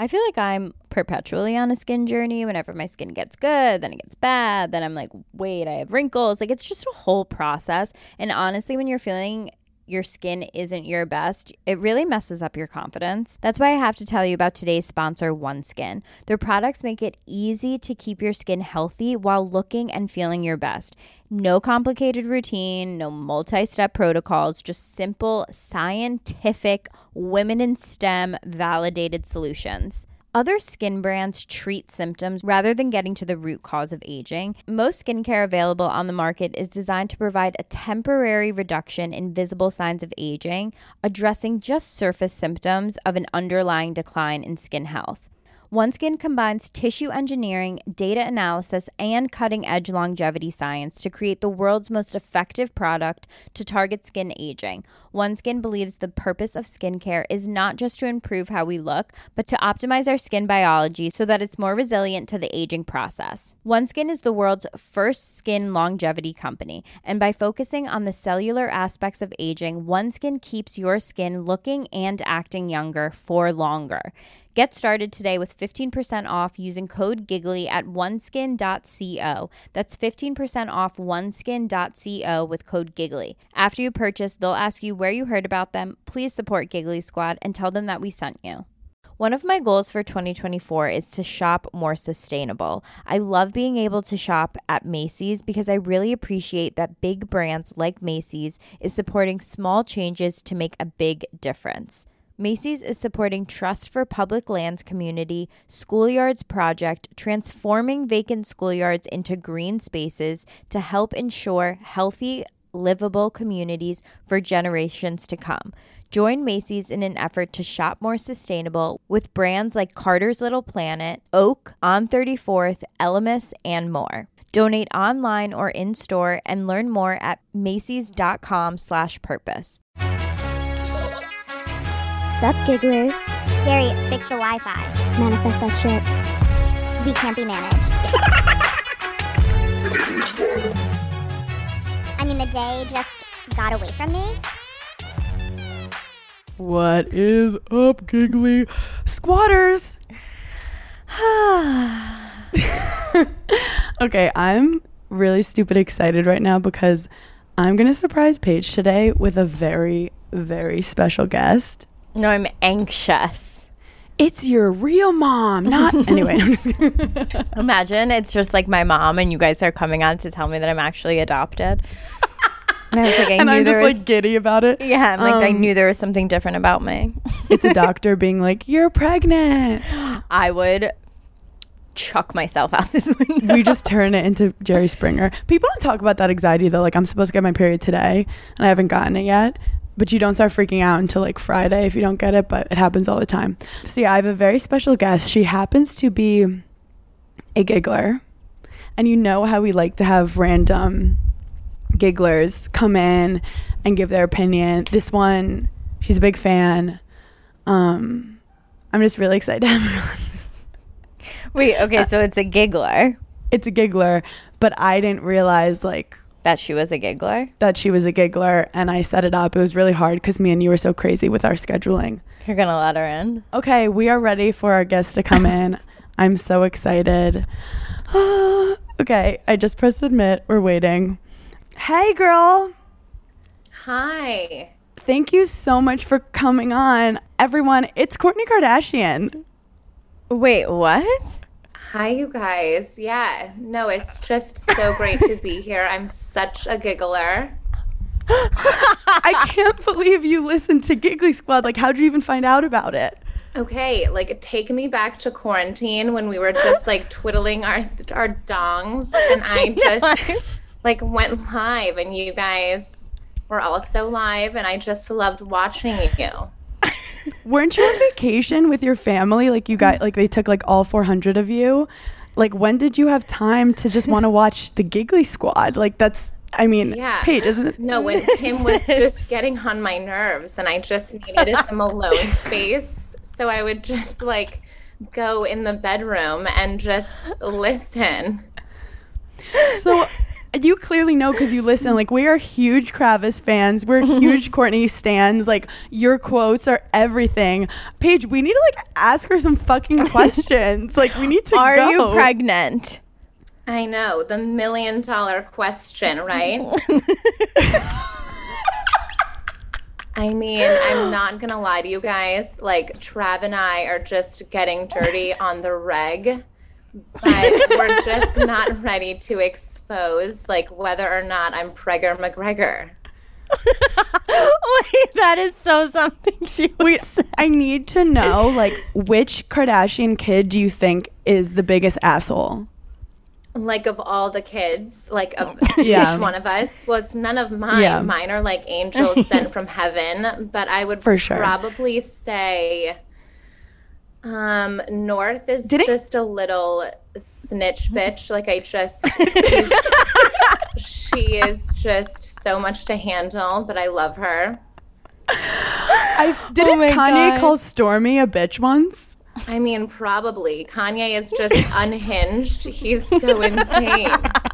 I feel like I'm perpetually on a skin journey. Whenever my skin gets good, then it gets bad. Then I'm like, wait, I have wrinkles. Like, it's just a whole process. And honestly, when you're feeling your skin isn't your best, it really messes up your confidence. That's why I have to tell you about today's sponsor, OneSkin. Their products make it easy to keep your skin healthy while looking and feeling your best. No complicated routine, no multi-step protocols, just simple, scientific, women in STEM validated solutions. Other skin brands treat symptoms rather than getting to the root cause of aging. Most skincare available on the market is designed to provide a temporary reduction in visible signs of aging, addressing just surface symptoms of an underlying decline in skin health. OneSkin combines tissue engineering, data analysis, and cutting-edge longevity science to create the world's most effective product to target skin aging. OneSkin believes the purpose of skincare is not just to improve how we look, but to optimize our skin biology so that it's more resilient to the aging process. OneSkin is the world's first skin longevity company, and by focusing on the cellular aspects of aging, OneSkin keeps your skin looking and acting younger for longer. Get started today with 15% off using code GIGGLY at oneskin.co. That's 15% off oneskin.co with code GIGGLY. After you purchase, they'll ask you where you heard about them. Please support Giggly Squad and tell them that we sent you. One of my goals for 2024 is to shop more sustainable. I love being able to shop at Macy's because I really appreciate that big brands like Macy's is supporting small changes to make a big difference. Macy's is supporting Trust for Public Lands Community Schoolyards Project, transforming vacant schoolyards into green spaces to help ensure healthy, livable communities for generations to come. Join Macy's in an effort to shop more sustainable with brands like Carter's Little Planet, Oak, On 34th, Elemis, and more. Donate online or in-store and learn more at macys.com/purpose. Sup, gigglers? Gary, fix the Wi-Fi. Manifest that shit. We can't be managed. I mean, the day just got away from me. What is up, giggly squatters? Okay, I'm really stupid excited right now because I'm going to surprise Paige today with a very, very special guest. No, I'm anxious. It's your real mom, not... Anyway, I'm just Imagine it's just like my mom and you guys are coming on to tell me that I'm actually adopted. And I was like, I'm just like giddy about it. Yeah, I'm like, I knew there was something different about me. It's a doctor being like, you're pregnant. I would chuck myself out this window. We just turn it into Jerry Springer. People don't talk about that anxiety though. Like, I'm supposed to get my period today and I haven't gotten it yet. But you don't start freaking out until like Friday if you don't get it, but it happens all the time. So yeah, I have a very special guest. She happens to be a giggler. And you know how we like to have random gigglers come in and give their opinion. This one, she's a big fan. I'm just really excited to have her on. Wait, okay, so it's a giggler. It's a giggler, but I didn't realize like that she was a giggler? That she was a giggler, and I set it up. It was really hard because me and you were so crazy with our scheduling. You're going to let her in? Okay, we are ready for our guest to come in. I'm so excited. Okay, I just pressed submit. We're waiting. Hey, girl. Hi. Thank you so much for coming on. Everyone, it's Kourtney Kardashian. Wait, what? Hi, you guys. Yeah, no, it's just so great to be here. I'm such a giggler. I can't believe you listened to Giggly Squad. Like, how'd you even find out about it? Okay, like, take me back to quarantine when we were just, like, twiddling our dongs, and I just, like, went live, and you guys were also live, and I just loved watching you. Weren't you on vacation with your family? Like, you got, like, they took, like, all 400 of you. Like, when did you have time to just want to watch the Giggly Squad? Like, that's, I mean, yeah. Paige, isn't it? No, when Kim was just getting on my nerves and I just needed some alone space. So I would just, like, go in the bedroom and just listen. So You clearly know because you listen. Like, we are huge Kravis fans. We're huge Kourtney stans. Like, your quotes are everything. Paige, we need to like ask her some fucking questions. Like, we need to Are go. you pregnant? I know, the $1 million question, right? I mean, I'm not gonna lie to you guys. Like, Trav and I are just getting dirty on the reg, but we're just not ready to expose like whether or not I'm Pregger McGregor. Wait, that is so something she would Wait, say. I need to know, like, which Kardashian kid do you think is the biggest asshole? Like, of all the kids, like of Yeah. each one of us. Well, it's none of mine. Yeah. Mine are like angels sent from heaven. But I would For sure. probably say North is Did it- just a little snitch bitch. Like, she is just so much to handle, but I love her. Didn't my Kanye God. call Stormy a bitch once? I mean, probably. Kanye is just unhinged. He's so insane.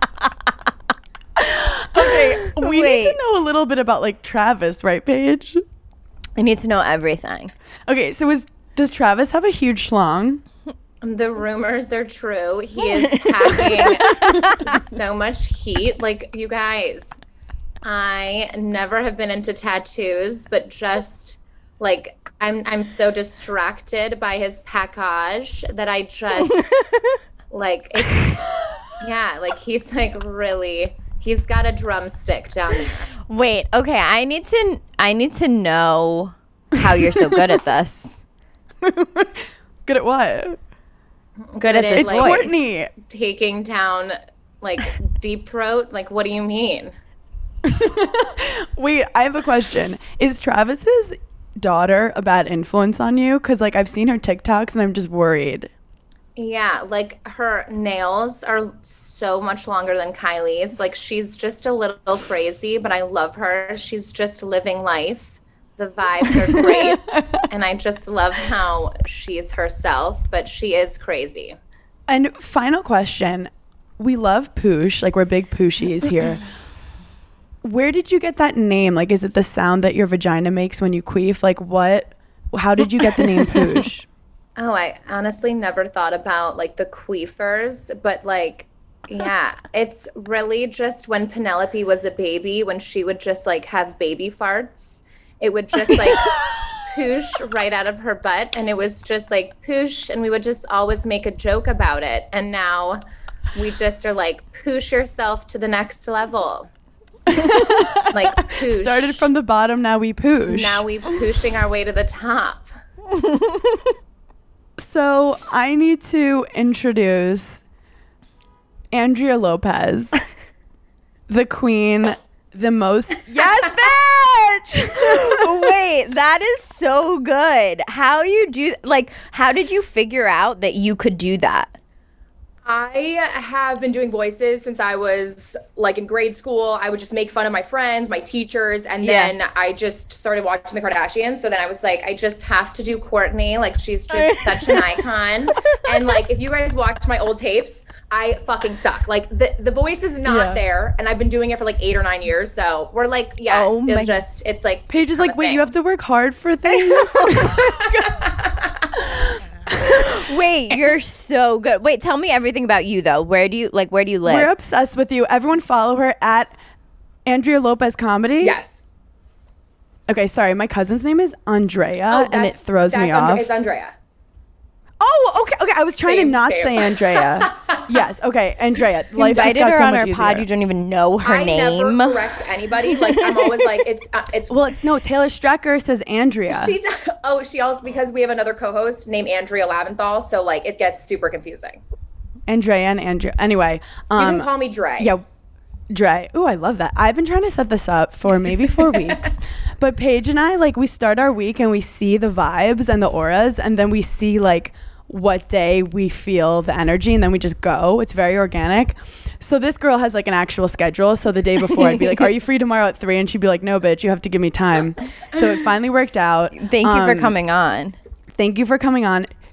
Okay, we Wait. need to know a little bit about like Travis, right, Paige? I need to know everything. Okay, so does Travis have a huge schlong? The rumors are true. He is packing so much heat. Like, you guys, I never have been into tattoos, but just like I'm so distracted by his package that I just like it's, yeah, like he's like really, he's got a drumstick down there. Wait, okay, I need to know how you're so good at this. Good at what? Good at It this is, It's like, voice. Kourtney. Taking down like deep throat. Like, what do you mean? Wait, I have a question. Is Travis's daughter a bad influence on you? Because like I've seen her TikToks and I'm just worried. Yeah, like her nails are so much longer than Kylie's. Like, she's just a little crazy, but I love her. She's just living life. The vibes are great. And I just love how she's herself, but she is crazy. And final question. We love Poosh. Like, we're big Pooshies here. Where did you get that name? Like, is it the sound that your vagina makes when you queef? Like, how did you get the name Poosh? Oh, I honestly never thought about like the queefers, but like, yeah, it's really just when Penelope was a baby, when she would just like have baby farts, it would just like poosh right out of her butt. And it was just like poosh. And we would just always make a joke about it. And now we just are like, poosh yourself to the next level. Like, poosh. Started from the bottom, now we Poosh. Now we pooshing our way to the top. So I need to introduce Andrea Lopez, the queen, the most. Yes, bitch! Wait, that is so good. How did you figure out that you could do that? I have been doing voices since I was like in grade school. I would just make fun of my friends, my teachers, and then I just started watching the Kardashians. So then I was like, I just have to do Kourtney. Like, she's just such an icon. And like, if you guys watch my old tapes, I fucking suck. Like, the voice is not there, and I've been doing it for like 8 or 9 years. So we're like, yeah, Oh my- it's like Paige is not like, a wait, thing. you have to work hard for things? Wait, you're so good. Wait, tell me everything about you though. Where do you live? We're obsessed with you. Everyone follow her at Andrea Lopez Comedy. Yes. Okay, sorry. My cousin's name is Andrea, and it that's- throws me that's off. It's Andrea. Oh, okay. I was trying to Same, not same. say Andrea. Yes, okay, Andrea. Life just Invited got her so on much our pod. easier. You don't even know her I name. never correct anybody. Like, I'm always like, it's Well, it's no. Taylor Strecker says Andrea. she also, because we have another co-host named Andrea Laventhal, so like it gets super confusing. Andrea and Andrea. Anyway, You can call me Dre. yeah, Dre. Ooh, I love that. I've been trying to set this up for maybe 4 weeks. But Paige and I, like, we start our week and we see the vibes and the auras, and then we see like what day we feel the energy, and then we just go. It's very organic. So this girl has like an actual schedule. So the day before I'd be like, are you free tomorrow at 3? And she'd be like, no, bitch, you have to give me time. So it finally worked out. Thank you for coming on. Thank you for coming on.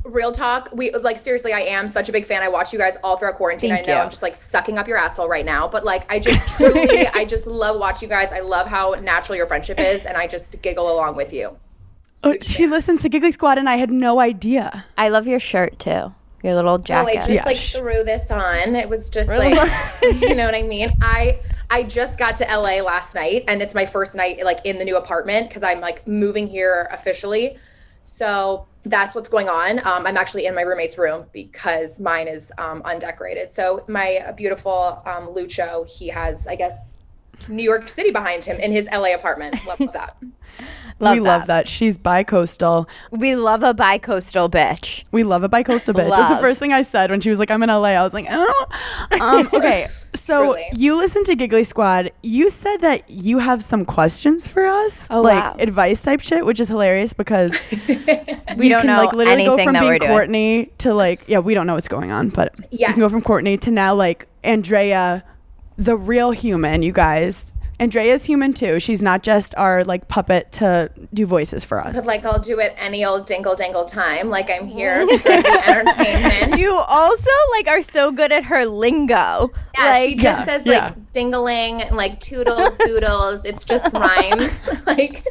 Real talk, we like seriously, I am such a big fan. I watch you guys all throughout quarantine. Thank I know you. I'm just like sucking up your asshole right now, but like I just truly, I just love watching you guys. I love how natural your friendship is, and I just giggle along with you. Oh, she listens to Giggly Squad, and I had no idea. I love your shirt too. Your little Oh, jacket. I just like threw this on. It was just like, you know what I mean? I just got to LA last night, and it's my first night like in the new apartment because I'm like moving here officially. So that's what's going on. I'm actually in my roommate's room because mine is undecorated. So my beautiful Lucho, he has, I guess, New York City behind him in his LA apartment. Love that. Love that. She's bi-coastal. We love a bi-coastal bitch. We love a bi-coastal bitch. That's the Love. first thing I said when she was like, I'm in LA. I was like, oh. Okay, so Truly. you listen to Giggly Squad. You said that you have some questions for us. Oh, like wow. advice type shit, which is hilarious because We don't know like literally go anything from that we're being doing. Courtney to like, yeah, we don't know what's going on, but you Yes. can go from Courtney to now like Andrea, the real human, you guys. Andrea's human too. She's not just our like puppet to do voices for us. Because like I'll do it any old dingle dangle time. Like I'm here for the entertainment. You also like are so good at her lingo. Yeah, like, she just says yeah. like dingling and like toodles, boodles. It's just rhymes. Like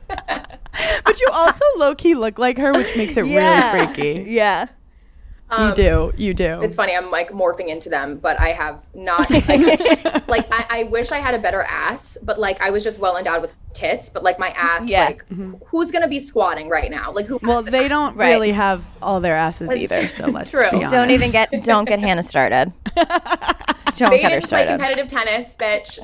But you also low key look like her, which makes it really freaky. Yeah. You do. it's funny. I'm like morphing into them, but I have not. Like, it's, like I wish I had a better ass, but like I was just well endowed with tits. But like my ass, Yeah. like who's gonna be squatting right now? Like who? Well, they don't Right. really have all their asses That's either, true. so let's True. be honest. Don't get Hannah started. Don't They get her didn't play started. competitive tennis, bitch.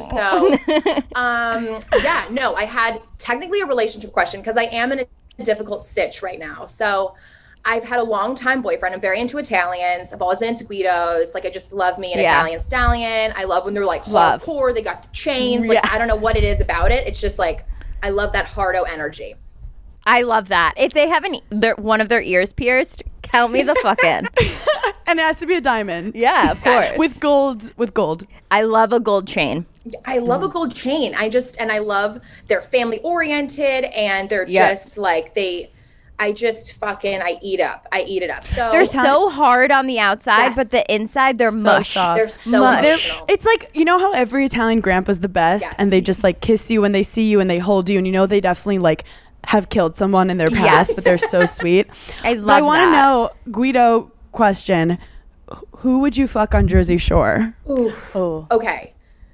So, yeah, no, I had technically a relationship question because I am in a difficult sitch right now. So, I've had a long time boyfriend. I'm very into Italians. I've always been into Guidos. Like, I just love me an Yeah. Italian stallion. I love when they're like Love. hardcore. They got the chains. Like, Yeah. I don't know what it is about it. It's just like, I love that hardo energy. I love that. If they have one of their ears pierced, count me the fuck in. And it has to be a diamond. Yeah, of course. With gold. I love a gold chain. I love a gold chain. I love they're family oriented and they're Yes. just like, I eat up. I eat it up. So They're so hard on the outside, Yes. but the inside they're mush. soft. they're so Mush. emotional. It's like, you know how every Italian grandpa's the best Yes. and they just like kiss you when they see you and they hold you and you know they definitely like have killed someone in their past, Yes. but they're so sweet. I But love I want to that. know, Guido question, who would you fuck on Jersey Shore? Oh. Okay.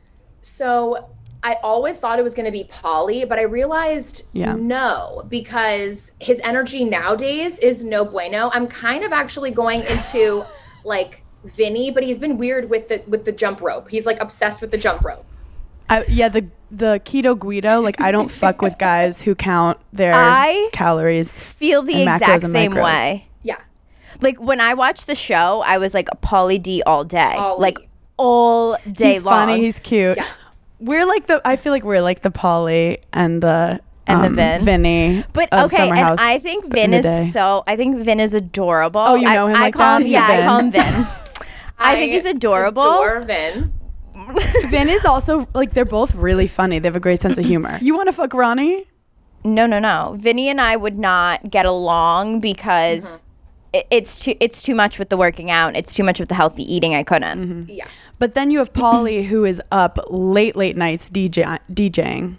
So I always thought it was going to be Pauly, but I realized Yeah. no, because his energy nowadays is no bueno. I'm kind of actually going into like Vinny, but he's been weird with the jump rope. He's like obsessed with the jump rope. The keto Guido, like I don't fuck with guys who count their I calories. Feel the And macros exact and same micros. way. Yeah. Like when I watched the show, I was like a Pauly D all day. Pauly. Like all day He's long. funny, he's cute. Yes. I feel like we're like the Polly and the Vin. Vinny. But of okay, Summer and House I think in Vin the is day. I think Vin is adorable. Oh, you know him I like call that? him, yeah, He's I call him Vin. I think he's adorable. Adore Vin. Vin is also like they're both really funny. They have a great sense of humor. You want to fuck Ronnie? No. Vinny and I would not get along because it's too much with the working out. It's too much with the healthy eating. I couldn't. Yeah. But then you have Pauly who is up late nights DJing,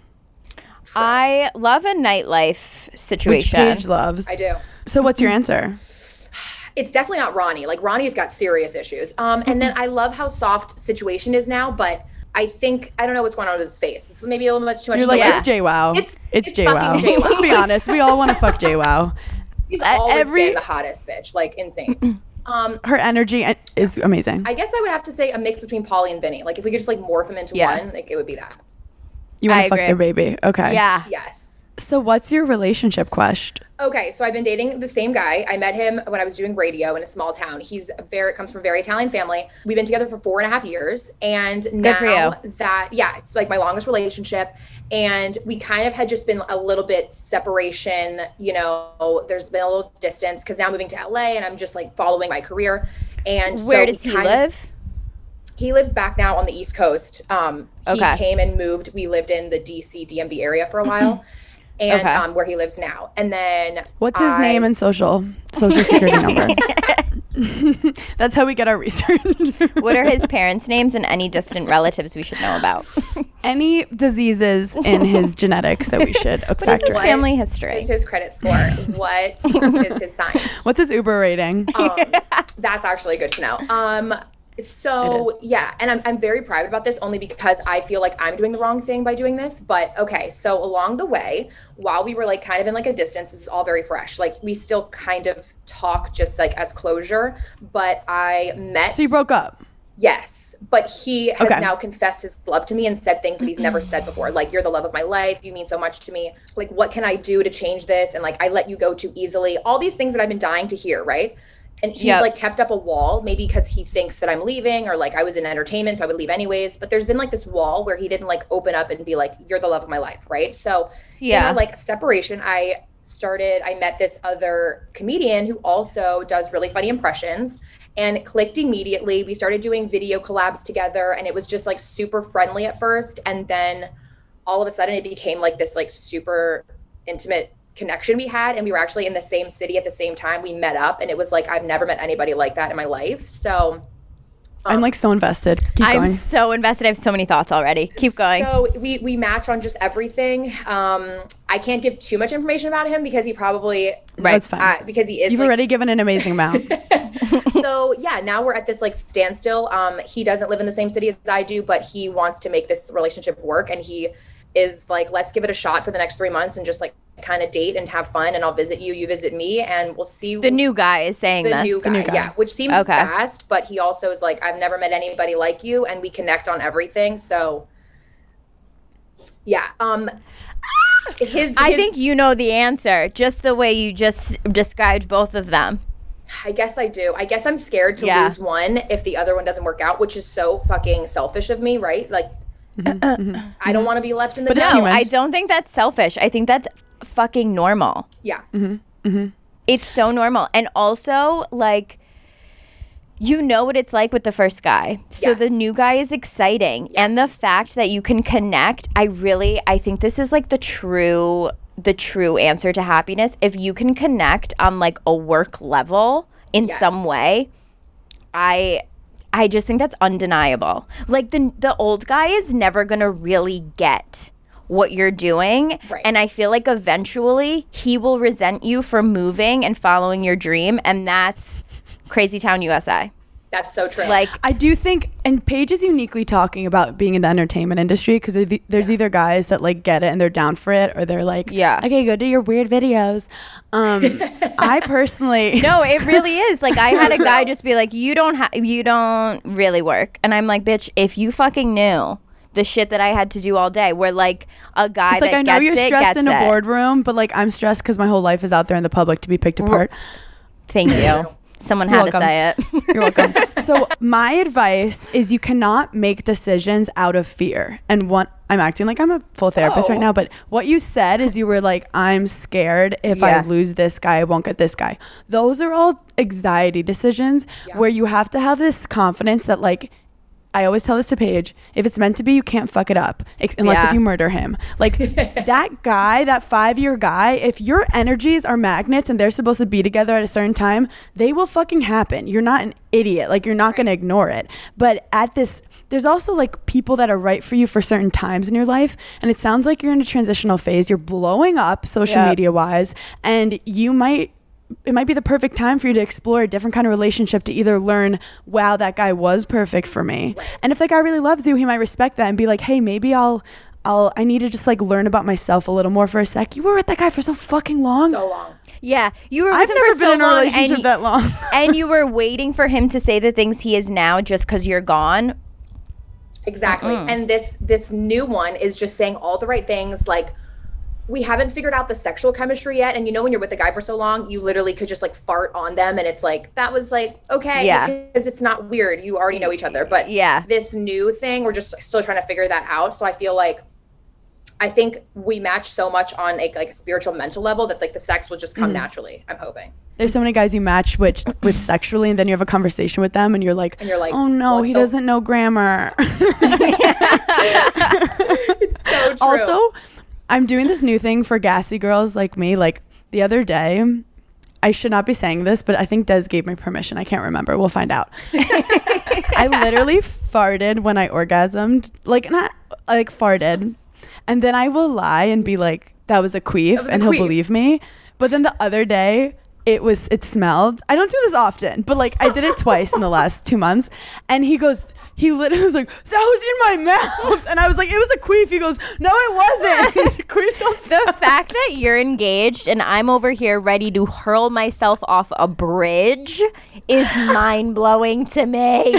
I love a nightlife which situation. Paige loves. I do. So what's your answer? It's definitely not Ronnie. Like Ronnie's got serious issues. And then I love how soft situation is now, but I don't know what's going on with his face. This is maybe a little much too much. You're to like, the it's JWoww. It's JWoww. fucking JWoww. Let's be honest. We all want to fuck JWoww. He's always every- been the hottest bitch. Like insane. Her energy is amazing. I guess I would have to say a mix between Pauly and Vinny. Like if we could just like morph them into Yeah. one, like it would be that. You want I to fuck agree. their baby. Okay. Yeah. Yes. So what's your relationship quest? Okay, so I've been dating the same guy. I met him when I was doing radio in a small town. Comes from a very Italian family. We've been together for 4.5 years, and now for you. it's like my longest relationship. And we kind of had just been a little bit separation. You know, there's been a little distance because now I'm moving to LA and I'm just like following my career. And Where so does we he kind of- live? He lives back now on the East Coast. He Okay. came and moved. We lived in the DC DMV area for a while. and Okay. where he lives now. And then What's his name and social security number? That's how we get our research. What are his parents' names and any distant relatives we should know about? Any diseases in his genetics that we should What is factor his in? family What history? is his credit score? What is his sign? What's his Uber rating? That's actually good to know. So yeah, and I'm very private about this only because I feel like I'm doing the wrong thing by doing this. But okay, so along the way, while we were like kind of in like a distance, this is all very fresh. Like we still kind of talk just like as closure, but I met. So you broke up. Yes, but he has Okay. now confessed his love to me and said things that he's never said before. Like, you're the love of my life. You mean so much to me. Like, what can I do to change this? And like, I let you go too easily. All these things that I've been dying to hear, right? And he's Yep. like kept up a wall, maybe because he thinks that I'm leaving or like I was in entertainment, so I would leave anyways. But there's been like this wall where he didn't like open up and be like, you're the love of my life, right? So in Yeah. our like separation, I met this other comedian who also does really funny impressions and clicked immediately. We started doing video collabs together and it was just like super friendly at first. And then all of a sudden it became like this like super intimate connection we had, and we were actually in the same city at the same time. We met up and it was like I've never met anybody like that in my life. So I'm like so invested. Keep I'm going. so invested. I have so many thoughts already. Keep going. So we match on just everything. I can't give too much information about him because he probably That's fine. because he is You've like, already given an amazing amount. so yeah, now we're at this like standstill. He doesn't live in the same city as I do, but he wants to make this relationship work, and he is like, let's give it a shot for the next 3 months and just like kind of date and have fun, and I'll visit you, you visit me, and we'll see. The new guy is saying the this. new guy, yeah, which seems Okay. fast, but he also is like, I've never met anybody like you, and we connect on everything. So yeah, I think you know the answer, just the way you just described both of them. I guess I do. I guess I'm scared to Yeah. lose one if the other one doesn't work out, which is so fucking selfish of me, right? Like, I don't want to be left in the But it's dust. No, human. I don't think that's selfish. I think that's fucking normal. Yeah. It's so normal. And also, like, you know what it's like with the first guy. So Yes. the new guy is exciting. And the fact that you can connect, I think this is like the true answer to happiness. If you can connect on like a work level in Yes. some way, I just think that's undeniable. Like the old guy is never going to really get what you're doing. Right. And I feel like eventually he will resent you for moving and following your dream. And that's Crazy Town, USA. That's so true. Like, I do think, and Paige is uniquely talking about being in the entertainment industry, because there's either guys that like get it and they're down for it, or they're like, Yeah. okay, go do your weird videos. I personally, no, it really is. Like, I had a guy just be like, you don't really work. And I'm like, bitch, if you fucking knew the shit that I had to do all day, where like a guy it's like, that I know gets you're it, stressed gets in a it. boardroom, but like I'm stressed because my whole life is out there in the public to be picked apart. Thank you. Someone had to welcome. say it. You're welcome. So my advice is you cannot make decisions out of fear. And I'm acting like I'm a full therapist right now, but what you said is you were like, I'm scared if I Yeah. lose this guy, I won't get this guy. Those are all anxiety decisions where you have to have this confidence that like, I always tell this to Paige, if it's meant to be, you can't fuck it up unless Yeah. if you murder him. Like that guy, that 5-year guy, if your energies are magnets and they're supposed to be together at a certain time, they will fucking happen. You're not an idiot. Like you're not going to ignore it. But there's also like people that are right for you for certain times in your life. And it sounds like you're in a transitional phase. You're blowing up social Yep. media wise, and it might be the perfect time for you to explore a different kind of relationship, to either learn, wow, that guy was perfect for me. And if that guy really loves you, he might respect that and be like, hey, maybe I need to just like learn about myself a little more for a sec. You were with that guy for so fucking long. so long. Yeah, you were with I've him never for been so in a long, relationship that long. and you were waiting for him to say the things he is now just because you're gone. Exactly. And this new one is just saying all the right things. Like, we haven't figured out the sexual chemistry yet. And you know, when you're with a guy for so long, you literally could just like fart on them. And it's like, that was like, okay. Yeah. Because it's not weird. You already know each other. But Yeah. this new thing, we're just still trying to figure that out. So I think we match so much on a spiritual, mental level that like the sex will just come naturally. I'm hoping. There's so many guys you match with sexually, and then you have a conversation with them and you're like, oh no, what he the- doesn't know grammar. It's so true. Also, I'm doing this new thing for gassy girls like me. Like the other day, I should not be saying this, but I think Des gave me permission. I can't remember. We'll find out. I literally farted when I orgasmed. Like, not like farted. And then I will lie and be like, that was a queef, and he'll believe me. But then the other day, it smelled. I don't do this often, but like I did it twice in the last 2 months. And he literally was like, that was in my mouth. And I was like, it was a queef. He goes, no, it wasn't. Queefs don't smell. The fact that you're engaged and I'm over here ready to hurl myself off a bridge is mind-blowing to me.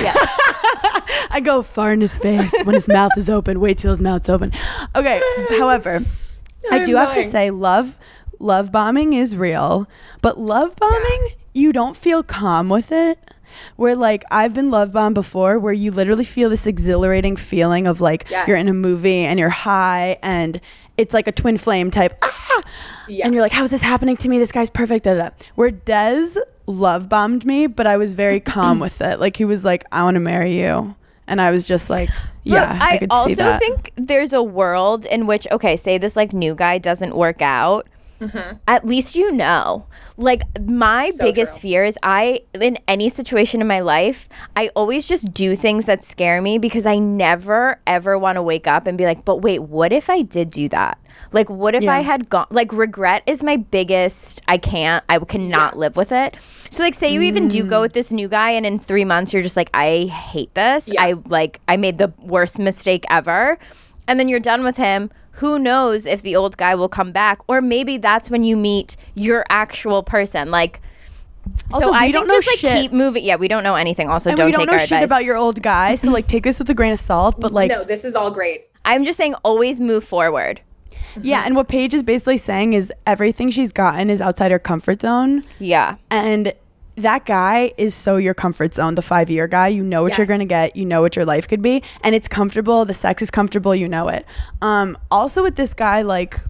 I go far in his face when his mouth is open. Wait till his mouth's open. Okay, however, I do have to say love bombing is real, but love bombing, you don't feel calm with it. Where like I've been love bombed before, where you literally feel this exhilarating feeling of like you're in a movie and you're high and it's like a twin flame type and you're like, how is this happening to me? This guy's perfect. Da, da, da. Where Des love bombed me, but I was very calm with it. Like he was like, I want to marry you. And I was just like, yeah, I could see that. I also think there's a world in which, okay, say this like new guy doesn't work out. Mm-hmm. At least you know. Like my biggest fear is in any situation in my life, I always just do things that scare me because I never ever want to wake up and be like, but wait, what if I did do that? Like what if I had gone, like regret is my biggest, I cannot live with it. So like say you even do go with this new guy and in 3 months you're just like, I hate this. I made the worst mistake ever. And then you're done with him. Who knows if the old guy will come back, or maybe that's when you meet your actual person. Like, also, so I don't think just like shit. keep moving. Yeah, we don't know anything. Also, and don't we don't take know our shit advice about your old guy. So like, take this with a grain of salt. But like, no, this is all great. I'm just saying, always move forward. Yeah, and what Paige is basically saying is everything she's gotten is outside her comfort zone. Yeah, and that guy is so your comfort zone, the 5-year guy. You know what you're going to get. You know what your life could be. And it's comfortable. The sex is comfortable. You know it. Also with this guy, like,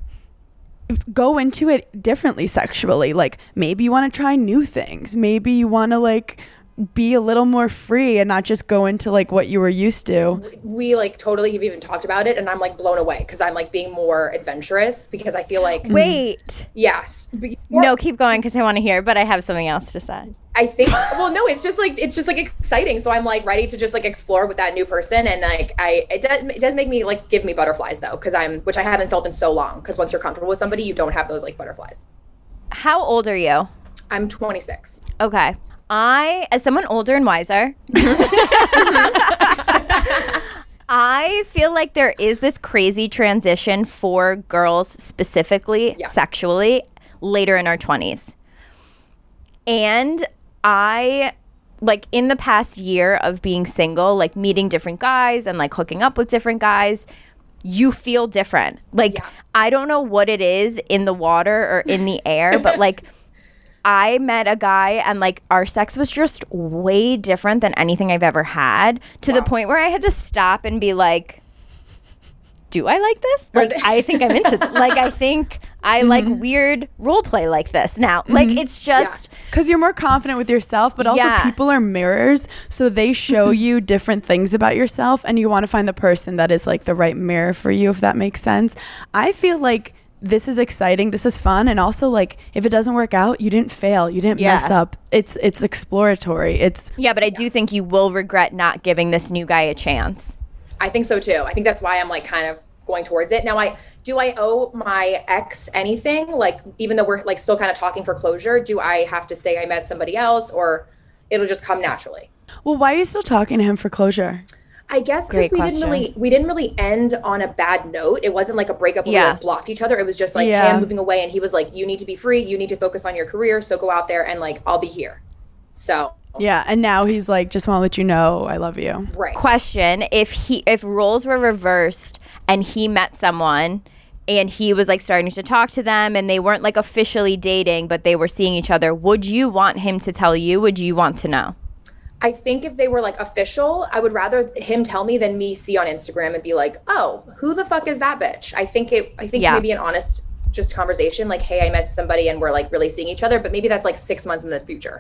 go into it differently sexually. Like, maybe you want to try new things. Maybe you want to, like, be a little more free and not just go into like what you were used to. We like totally have even talked about it and I'm like blown away because I'm like being more adventurous because I feel like wait. Yes. No, keep going because I want to hear, but I have something else to say. I think well no, it's just like exciting. So I'm like ready to just like explore with that new person and like it does make me like give me butterflies though because which I haven't felt in so long because once you're comfortable with somebody you don't have those like butterflies. How old are you? I'm 26. Okay. As someone older and wiser, I feel like there is this crazy transition for girls specifically sexually later in our 20s. And I, like in the past year of being single, like meeting different guys and like hooking up with different guys, you feel different. Like, I don't know what it is in the water or in the air, but like, I met a guy and like our sex was just way different than anything I've ever had to the point where I had to stop and be like, do I like this? Like, I think I'm into this. Like, I think I like weird role play like this now. Like, it's just... Because you're more confident with yourself, but also people are mirrors. So they show you different things about yourself and you want to find the person that is like the right mirror for you, if that makes sense. I feel like this is exciting, this is fun, and also like if it doesn't work out, you didn't fail, you didn't mess up. It's exploratory. But I do think you will regret not giving this new guy a chance. I think so too. I think that's why I'm like kind of going towards it. Now I owe my ex anything? Like even though we're like still kind of talking for closure, do I have to say I met somebody else or it'll just come naturally? Well, why are you still talking to him for closure? I guess because we didn't really end on a bad note. It wasn't like a breakup where we like blocked each other. It was just like, hey, I'm moving away. And he was like, you need to be free. You need to focus on your career. So go out there and like, I'll be here. So. Yeah. And now he's like, just want to let you know I love you. Right. Question. If roles were reversed and he met someone and he was like starting to talk to them and they weren't like officially dating, but they were seeing each other, would you want him to tell you? Would you want to know? I think if they were like official, I would rather him tell me than me see on Instagram and be like, oh, who the fuck is that bitch? I think maybe an honest just conversation like, hey, I met somebody and we're like really seeing each other, but maybe that's like 6 months in the future.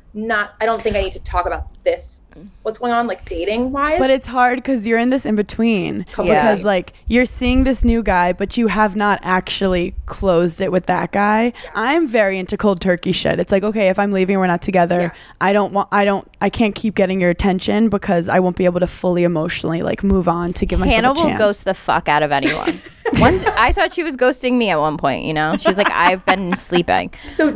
I don't think I need to talk about this. What's going on, like dating wise? But it's hard because you're in this in between. Completely. Because like you're seeing this new guy, but you have not actually closed it with that guy. Yeah. I'm very into cold turkey shit. It's like, okay, if I'm leaving, we're not together. Yeah. I can't keep getting your attention because I won't be able to fully emotionally like move on to give myself a chance. Hannah will ghost the fuck out of anyone. I thought she was ghosting me at one point, you know? She was like, I've been sleeping. So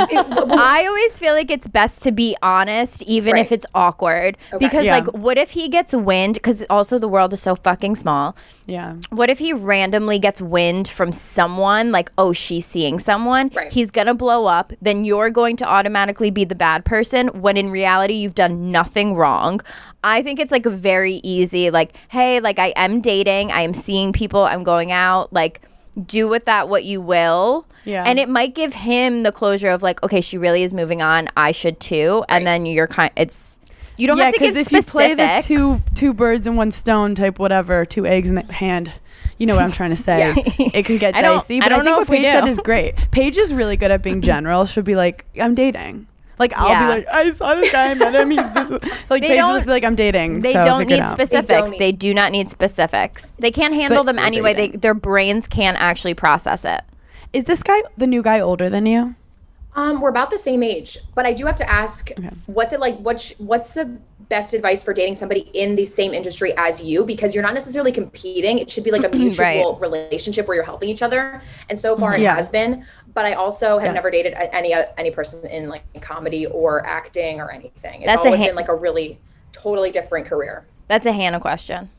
I always feel like it's best to be honest, even if it's awkward. Okay. Because like, what if he gets wind? Because also the world is so fucking small. Yeah. What if he randomly gets wind from someone, like, oh, she's seeing someone? Right. He's going to blow up. Then you're going to automatically be the bad person when in reality you've done nothing wrong. I think it's like a very easy, like, hey, like I am dating. I am seeing people. I'm going out. Like, do with that what you will. Yeah. And it might give him the closure of like, okay, she really is moving on. I should too. And then you don't have to give specifics. If you play the two birds and one stone type whatever, 2 eggs in the hand, you know what I'm trying to say. It can get dicey. But I think what Paige said is great. Paige is really good at being general. She'll be like, I'm dating. Like I'll be like, I saw this guy, I met him. He's this. Like Paige will just be like, I'm dating. They don't need specifics. They do not need specifics. They can't handle them anyway. Their brains can't actually process it. Is this guy, the new guy, older than you? We're about the same age, but I do have to ask, what's it like? What's the best advice for dating somebody in the same industry as you? Because you're not necessarily competing. It should be like a mutual relationship where you're helping each other. And so far it has been, but I also have never dated any person in like comedy or acting or anything. It's always been like a really totally different career. That's a Hannah question.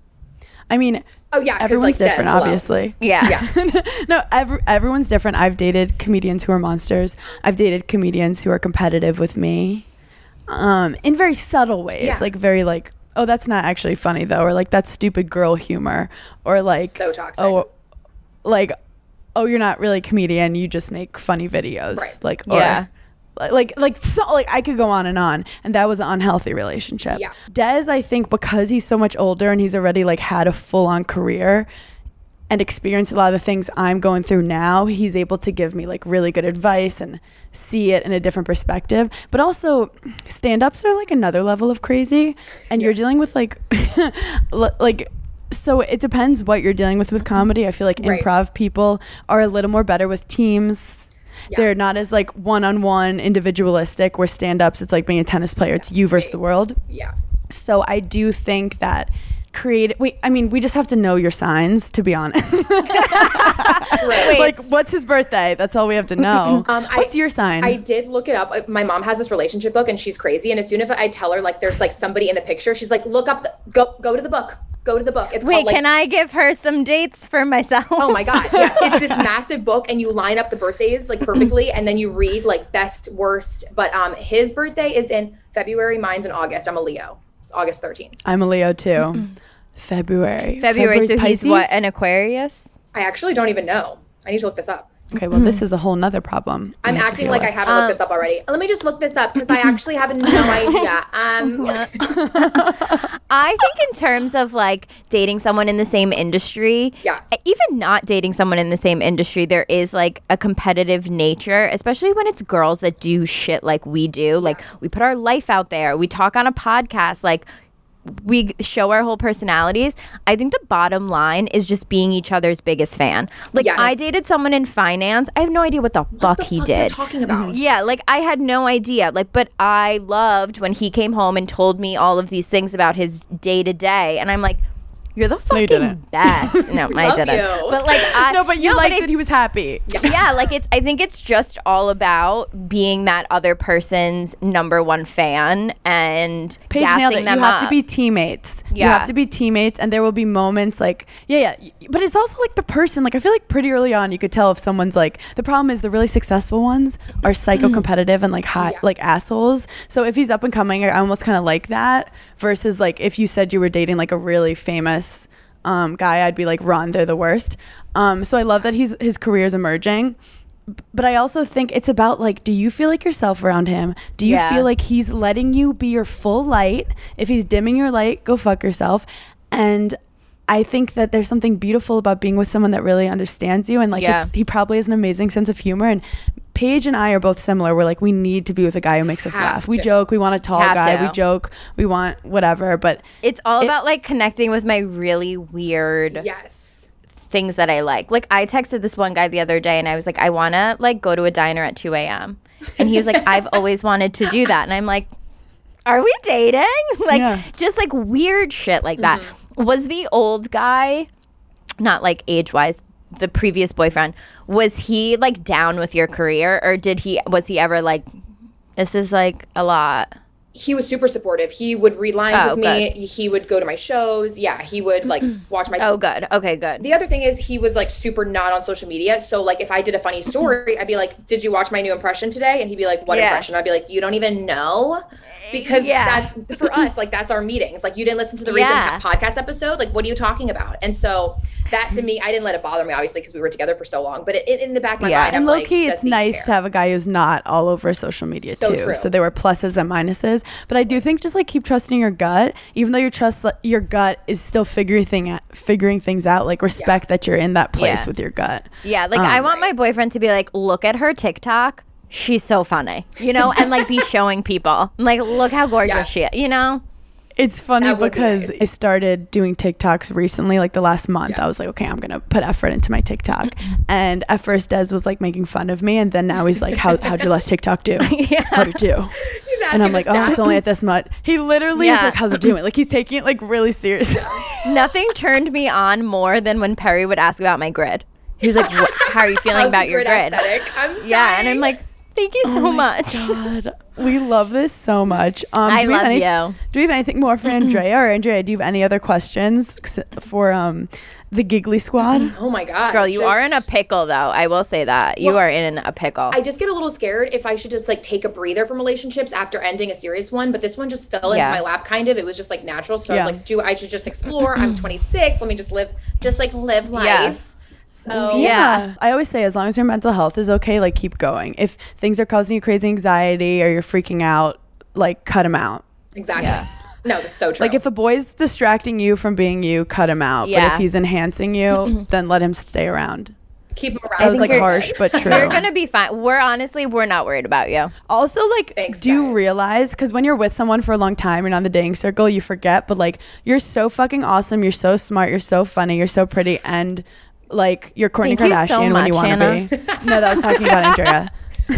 I mean, everyone's like different, obviously. Yeah. No, everyone's different. I've dated comedians who are monsters. I've dated comedians who are competitive with me, in very subtle ways, like very like, oh, that's not actually funny though, or like that's stupid girl humor, or like so toxic. Oh, like, oh, you're not really a comedian. You just make funny videos, like like I could go on, and that was an unhealthy relationship. Des, I think because he's so much older and he's already like had a full-on career and experienced a lot of the things I'm going through now, he's able to give me like really good advice and see it in a different perspective. But also stand-ups are like another level of crazy, and you're dealing with like like, so it depends what you're dealing with comedy. I feel like improv people are a little more better with teams. They're not as like one-on-one individualistic, where stand-ups, it's like being a tennis player. It's you versus the world. Yeah. So I do think that we just have to know your signs, to be honest. Like, what's his birthday? That's all we have to know. What's your sign? I did look it up. My mom has this relationship book and she's crazy. And as soon as I tell her like there's like somebody in the picture, she's like, look up, go to the book. Go to the book. It's Wait, can I give her some dates for myself? Oh my God. Yes. It's this massive book and you line up the birthdays like perfectly and then you read like best, worst. But his birthday is in February, mine's in August. I'm a Leo. It's August 13th. I'm a Leo too. February. So he's what, an Aquarius? I actually don't even know. I need to look this up. Okay, well, this is a whole nother problem. I'm acting like I haven't looked this up already. Let me just look this up because I actually have no idea. I think in terms of like dating someone in the same industry, even not dating someone in the same industry, there is like a competitive nature, especially when it's girls that do shit like we do. Like we put our life out there. We talk on a podcast. Like we show our whole personalities. I think the bottom line is just being each other's biggest fan. Like I dated someone in finance. I have no idea what the fuck he did. They're talking about. Yeah, like I had no idea. Like, but I loved when he came home and told me all of these things about his day to day, and I'm like, you're the fucking best. No, I didn't. But like, but you liked that he was happy. Yeah, like I think it's just all about being that other person's number one fan and Paige gassing them up. You have to be teammates. You have to be teammates, and there will be moments like, but it's also like the person. Like I feel like pretty early on, you could tell if someone's like. The problem is the really successful ones are psycho competitive and like hot, like assholes. So if he's up and coming, I almost kind of like that. Versus like if you said you were dating like a really famous guy, I'd be like, run, they're the worst. So I love that his career is emerging, but I also think it's about like, do you feel like yourself around him? Do you feel like he's letting you be your full light? If he's dimming your light, go fuck yourself. And I think that there's something beautiful about being with someone that really understands you, and like he probably has an amazing sense of humor, and Paige and I are both similar. We're like, we need to be with a guy who makes us Have laugh. We to. joke, we want a tall Have guy. to. We joke, we want whatever. But It's all about like connecting with my really weird Yes. things that I like. Like I texted this one guy the other day and I was like, I want to like go to a diner at 2 a.m. And he was like, I've always wanted to do that. And I'm like, are we dating? Like Yeah. just like weird shit like that. Was the old guy, not like age wise, the previous boyfriend, was he like down with your career, or was he ever like, this is like a lot? He was super supportive. He would read lines Oh, with me. He would go to my shows. Yeah, he would like watch my. Oh, good. Okay, good. The other thing is he was like super not on social media. So like if I did a funny story, I'd be like, "Did you watch my new impression today?" And he'd be like, "What Yeah. impression?" I'd be like, "You don't even know." Because that's for us, like that's our meetings. Like you didn't listen to the recent podcast episode. Like what are you talking about? And so that to me, I didn't let it bother me, obviously, because we were together for so long. But in the back of my mind, and I'm low like, key, does it's he nice care? to have a guy who's not all over social media So too. true. So there were pluses and minuses. But I do think just like keep trusting your gut, even though your gut is still figuring things out. Like respect that you're in that place with your gut. Yeah, like I want my boyfriend to be like, look at her TikTok. She's so funny, you know, and like be showing people like, look how gorgeous she is, you know. It's funny That would be because nice. I started doing TikToks recently, like the last month. I was like, okay, I'm going to put effort into my TikTok. And at first, Des was like making fun of me. And then now he's like, how'd your last TikTok do? How'd it do? And I'm like, oh, it's only at this much. He literally is like, how's it doing? Like he's taking it like really seriously. Nothing turned me on more than when Perry would ask about my grid. He was like, how are you feeling How's about the your grid? aesthetic? I'm Yeah, and I'm dying. like, thank you so much. God, we love this so much. I do we have love any- you. Do we have anything more for Andrea? Or Andrea, do you have any other questions for the Giggly Squad? Oh my god, Girl, you are in a pickle, though. I will say that. You Well, are in a pickle. I just get a little scared if I should just like take a breather from relationships after ending a serious one. But this one just fell into Yeah. my lap, kind of. It was just like natural. So I Yeah. was like, I should just explore. I'm 26. Let me just live life. Yeah. So Yeah. I always say as long as your mental health is okay, like keep going. If things are causing you crazy anxiety or you're freaking out, like cut them out. exactly. No, that's so true. Like if a boy's distracting you from being you, cut him out. But Yeah. if he's enhancing you, then let him stay around. keep them around. That was think like you're- harsh, but true. You're going to be fine. We're not worried about you. Also, like, Thanks, do you guys. realize, because when you're with someone for a long time and on the dating circle, you forget, but like, you're so fucking awesome. You're so smart. You're so funny. You're so pretty. And like, you're Kourtney Thank you Kardashian so when you much, want Hannah. to be. No, that was talking about Andrea.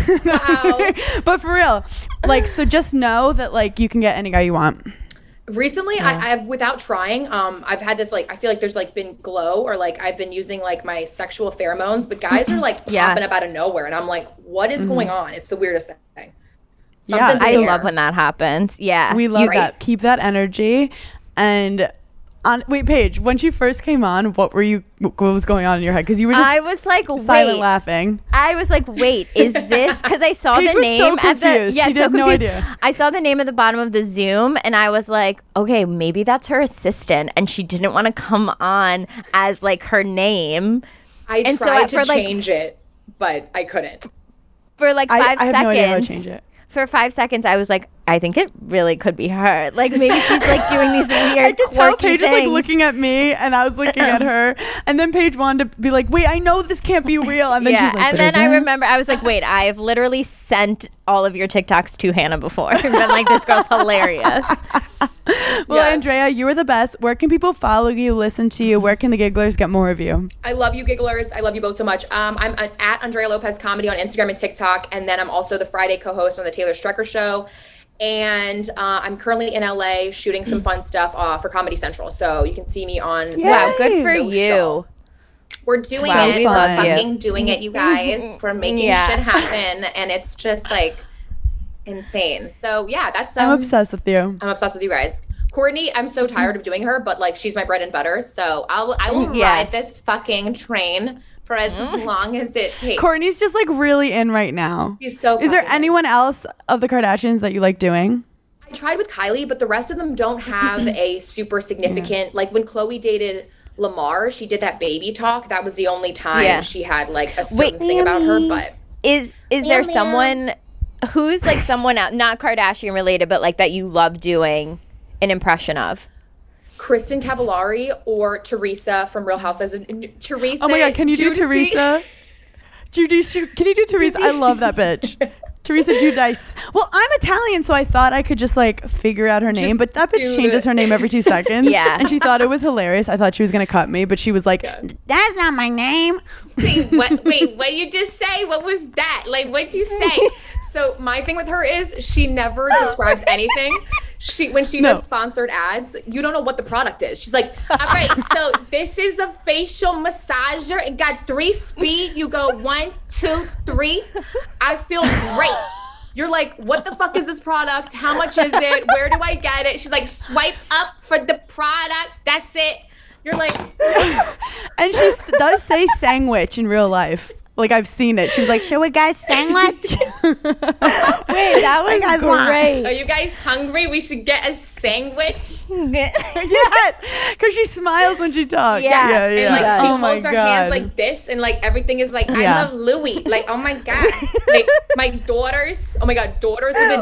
Wow. But for real, like, so just know that like you can get any guy you want. Recently, I've without trying, I've had this like I feel like there's like been glow or like I've been using like my sexual pheromones, but guys are like Yeah. popping up out of nowhere, and I'm like, what is going on? It's the weirdest thing. Yeah, Something's I there. love when that happens. Yeah. We love Right? that. Keep that energy. And wait, Paige, when she first came on, what was going on in your head? Because you were just I was like, silent wait. laughing. I was like, wait, is this because I saw Paige the was name so at the confused. She so had no confused. idea. I saw the name at the bottom of the Zoom and I was like, okay, maybe that's her assistant and she didn't want to come on as like her name I And so tried to for, like- change it, but I couldn't. for like I 5 seconds. have no idea how to change it. For 5 seconds, I was like, I think it really could be her. Like maybe she's like doing these weird, I could tell quirky Paige was like things. looking at me and I was looking at her. And then Paige wanted to be like, wait, I know this can't be real. And then she was like, and "But then is I it?" remember I was like, wait, I've literally sent all of your TikToks to Hannah before. And been like, this girl's hilarious. Well, Yeah. Andrea, you are the best. Where can people follow you, listen to you? Where can the Gigglers get more of you? I love you, Gigglers. I love you both so much. I'm at Andrea Lopez Comedy on Instagram and TikTok, and then I'm also the Friday co-host on the Taylor Strecker Show. And I'm currently in LA shooting some fun stuff for Comedy Central, so you can see me on. Wow, good for social. you. We're doing Wow, it. we We're love you. fucking doing it, you guys. We're making Yeah. shit happen, and it's just like insane. So yeah, that's I'm obsessed with you. I'm obsessed with you guys. Kourtney, I'm so tired of doing her, but like she's my bread and butter. So I will Yeah. ride this fucking train for as long as it takes. Courtney's just like really in right now. She's so Is there fucking anyone else of the Kardashians that you like doing? I tried with Kylie, but the rest of them don't have a super significant like when Khloe dated Lamar, she did that baby talk. That was the only time Yeah. she had like a certain Wait, thing about her. But Is there someone who's like someone out, not Kardashian related, but like that you love doing an impression of? Kristen Cavallari or Teresa from Real Housewives of Teresa. Oh my God, can you do Giudice. Teresa? Giudice. Can you do Teresa? I love that bitch. Teresa Giudice. Well, I'm Italian, so I thought I could just like figure out her name, but that bitch changes her name every 2 seconds. Yeah. And she thought it was hilarious. I thought she was going to cut me, but she was like, that's not my name. Wait, what you just say? What was that? Like, what'd you say? So my thing with her is she never describes anything. When she does sponsored ads, you don't know what the product is. She's like, all right, so this is a facial massager. It got 3 speed. You go 1, 2, 3. I feel great. You're like, what the fuck is this product? How much is it? Where do I get it? She's like, swipe up for the product. That's it. You're like, and she does say sandwich in real life. Like, I've seen it. She was like, should we guys sandwich? Wait, that was great. are you guys hungry? We should get a sandwich. Yes, because she smiles when she talks. Yeah. And like she Oh my holds her God. hands like this, and like everything is like, I love Louis. Like, oh my God. Like my daughters. Oh my God, daughters with a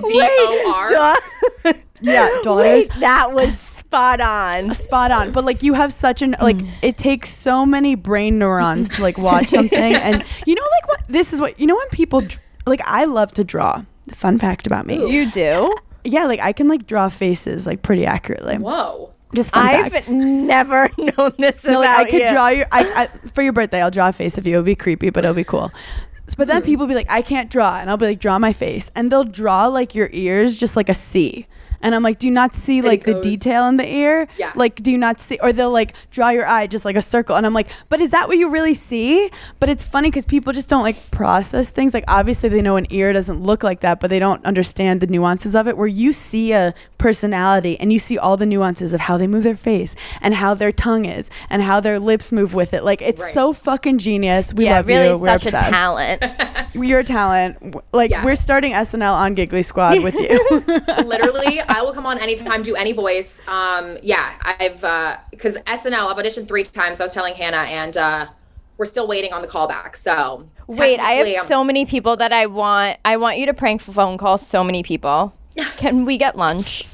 DOR. Yeah, daughters. Wait, that was spot on. Spot on. But like, you have such an like, it takes so many brain neurons to like watch something. And you know, like, what this is what, you know, when people like, I love to draw. Fun fact about me. You do? Yeah, like I can like draw faces like pretty accurately. Whoa. Just fun I've fact. never known this No, about like I could you. draw your I for your birthday. I'll draw a face of you. It'll be creepy, but it'll be cool. But then people be like, I can't draw, and I'll be like, draw my face, and they'll draw like your ears, just like a C. And I'm like, do you not see like the detail in the ear? Yeah. Like, do you not see? Or they'll like draw your eye just like a circle. And I'm like, but is that what you really see? But it's funny because people just don't like process things. Like, obviously they know an ear doesn't look like that, but they don't understand the nuances of it, where you see a personality and you see all the nuances of how they move their face and how their tongue is and how their lips move with it. Like, it's so fucking genius. We love really you. We're such obsessed. a talent. You're a talent. Like, we're starting SNL on Giggly Squad with you. Literally, I will come on anytime, do any voice. I've because SNL, I've auditioned 3 times. I was telling Hannah, and we're still waiting on the callback. So Wait, I have technically, so many people that I want you to prank phone call so many people. Can we get lunch?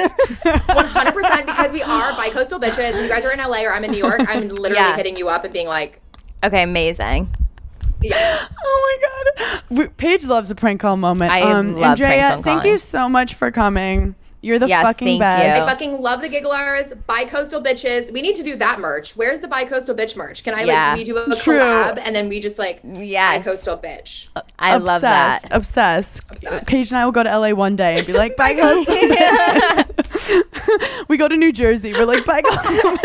100% because we are bi-coastal bitches. And you guys are in LA or I'm in New York. I'm literally hitting you up and being like, Okay, amazing. yeah. Oh my God. Paige loves a prank call moment. I love prank Andrea, phone thank calling. you so much for coming. You're the Yes, fucking thank best. you. I fucking love the Gigglers, bi-coastal bitches. We need to do that merch. Where's the bi-coastal bitch merch? Can I Yeah. we do a True. collab and then we just like Yes. bi-coastal bitch. I love that. Obsessed. Obsessed. Paige and I will go to LA one day and be like, bye, coastal. We go to New Jersey. We're like, bye, coastal.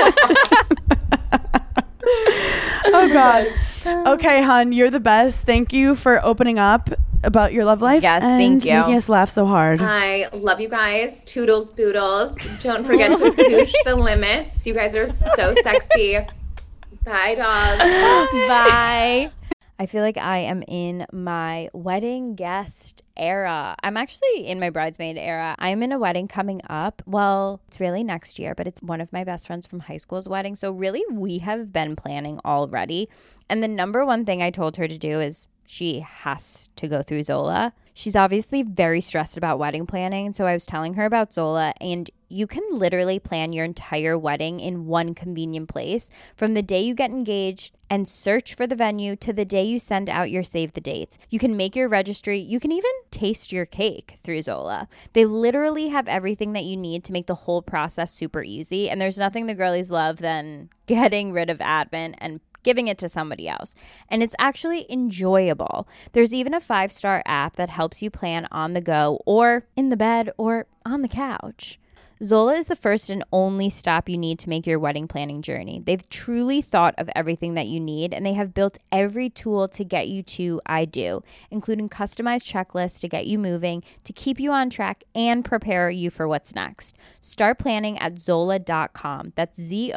Oh God. Okay, hun, you're the best. Thank you for opening up about your love life. Yes, and thank you. making us laugh so hard. I love you guys. Toodles boodles. Don't forget to push the limits. You guys are so sexy. Bye, dog. Bye. I feel like I am in my wedding guest era. I'm actually in my bridesmaid era. I'm in a wedding coming up. Well, it's really next year, but it's one of my best friends from high school's wedding. So really, we have been planning already. And the number one thing I told her to do is she has to go through Zola. She's obviously very stressed about wedding planning. So I was telling her about Zola, and you can literally plan your entire wedding in one convenient place from the day you get engaged and search for the venue to the day you send out your save the dates. You can make your registry. You can even taste your cake through Zola. They literally have everything that you need to make the whole process super easy. And there's nothing the girlies love than getting rid of admin and giving it to somebody else. And it's actually enjoyable. There's even a 5-star app that helps you plan on the go or in the bed or on the couch. Zola is the first and only stop you need to make your wedding planning journey. They've truly thought of everything that you need, and they have built every tool to get you to I do, including customized checklists to get you moving, to keep you on track, and prepare you for what's next. Start planning at Zola.com. That's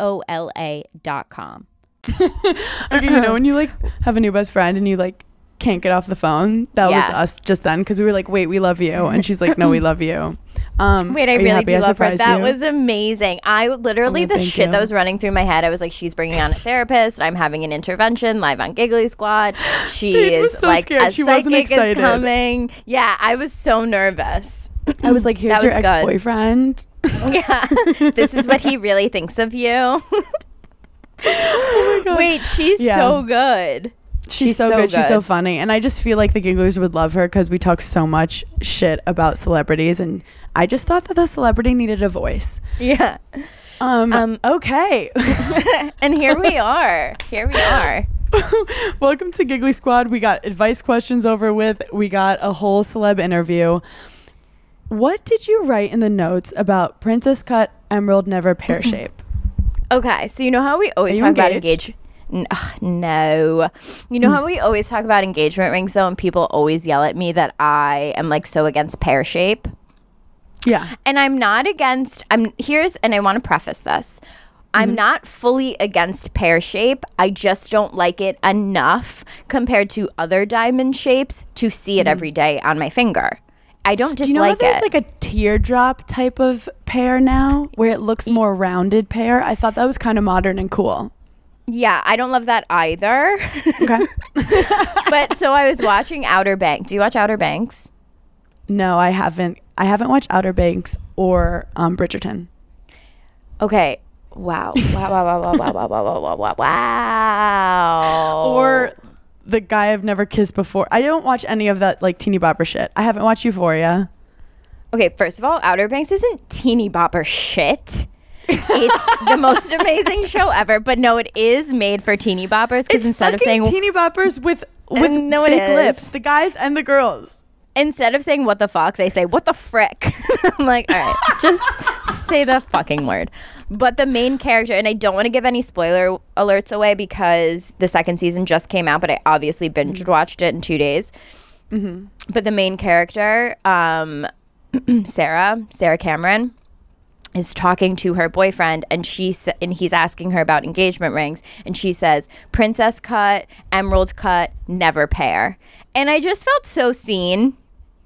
ZOLA.com. Okay, you know when you like have a new best friend and you like can't get off the phone? That was us just then, because we were like, wait, we love you. And she's like, no, we love you. Wait, I are you really happy do I love her. surprised That you? was amazing. I literally, the thank shit you. that was running through my head, I was like, she's bringing on a therapist. I'm having an intervention live on Giggly Squad. She Paige was is so like, scared. a She wasn't psychic is excited. coming. Yeah, I was so nervous. I was like, here's That your was good. ex-boyfriend. Yeah, this is what he really thinks of you. Wait, she's Yeah. so good. She's so good. She's so funny. And I just feel like the Gigglers would love her because we talk so much shit about celebrities. And I just thought that the celebrity needed a voice. Yeah. Okay. And here we are. Welcome to Giggly Squad. We got advice questions over with. We got a whole celeb interview. What did you write in the notes about Princess Cut Emerald Never Pear Shape? Okay, so you know how we always talk about engagement? No. You know how we always talk about engagement rings, though, and people always yell at me that I am like so against pear shape? Yeah. And I'm not against, and I want to preface this. I'm not fully against pear shape. I just don't like it enough compared to other diamond shapes to see it every day on my finger. I don't dislike it. Do you know how there's like a teardrop type of pear now where it looks more rounded pear? I thought that was kind of modern and cool. Yeah, I don't love that either. Okay. But so I was watching Outer Banks. Do you watch Outer Banks? No, I haven't. I haven't watched Outer Banks or Bridgerton. Okay. Wow. Wow. Or The Guy I've Never Kissed Before. I don't watch any of that like teeny bopper shit. I haven't watched Euphoria. Okay, first of all, Outer Banks isn't teeny bopper shit. It's the most amazing show ever. But no, it is made for teeny boppers because instead of saying teeny boppers with no, fake lips, the guys and the girls. Instead of saying what the fuck, they say what the frick. I'm like, all right, just say the fucking word. But the main character, and I don't want to give any spoiler alerts away because the second season just came out, but I obviously binge watched it in 2 days. But the main character, Sarah Cameron, is talking to her boyfriend, and he's asking her about engagement rings, and she says, princess cut, emerald cut, never pear. And I just felt so seen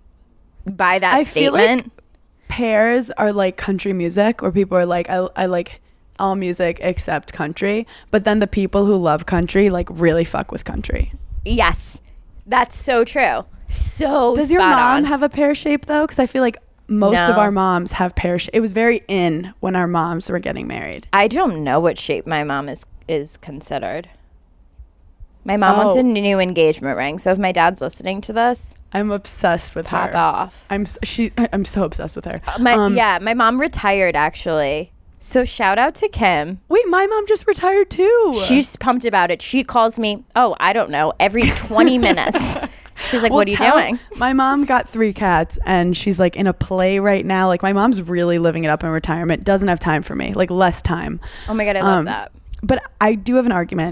by that statement. Feel like pears are like country music, where people are like, I like all music except country, but then the people who love country like really fuck with country. Yes, that's so true. So does your mom have a pear shape though? Because I feel like most of our moms have pear shape. It was very in when our moms were getting married. I don't know what shape my mom is considered. My mom wants a new engagement ring, so if my dad's listening to this, I'm obsessed with her. Pop off. I'm so obsessed with her. My mom retired actually. So shout out to Kim. Wait, my mom just retired too. She's pumped about it. She calls me, I don't know, every 20 minutes. She's like, what are you doing? My mom got 3 cats and she's like in a play right now. Like my mom's really living it up in retirement. Doesn't have time for me, like less time. Oh my God, I love that. But I do have an argument.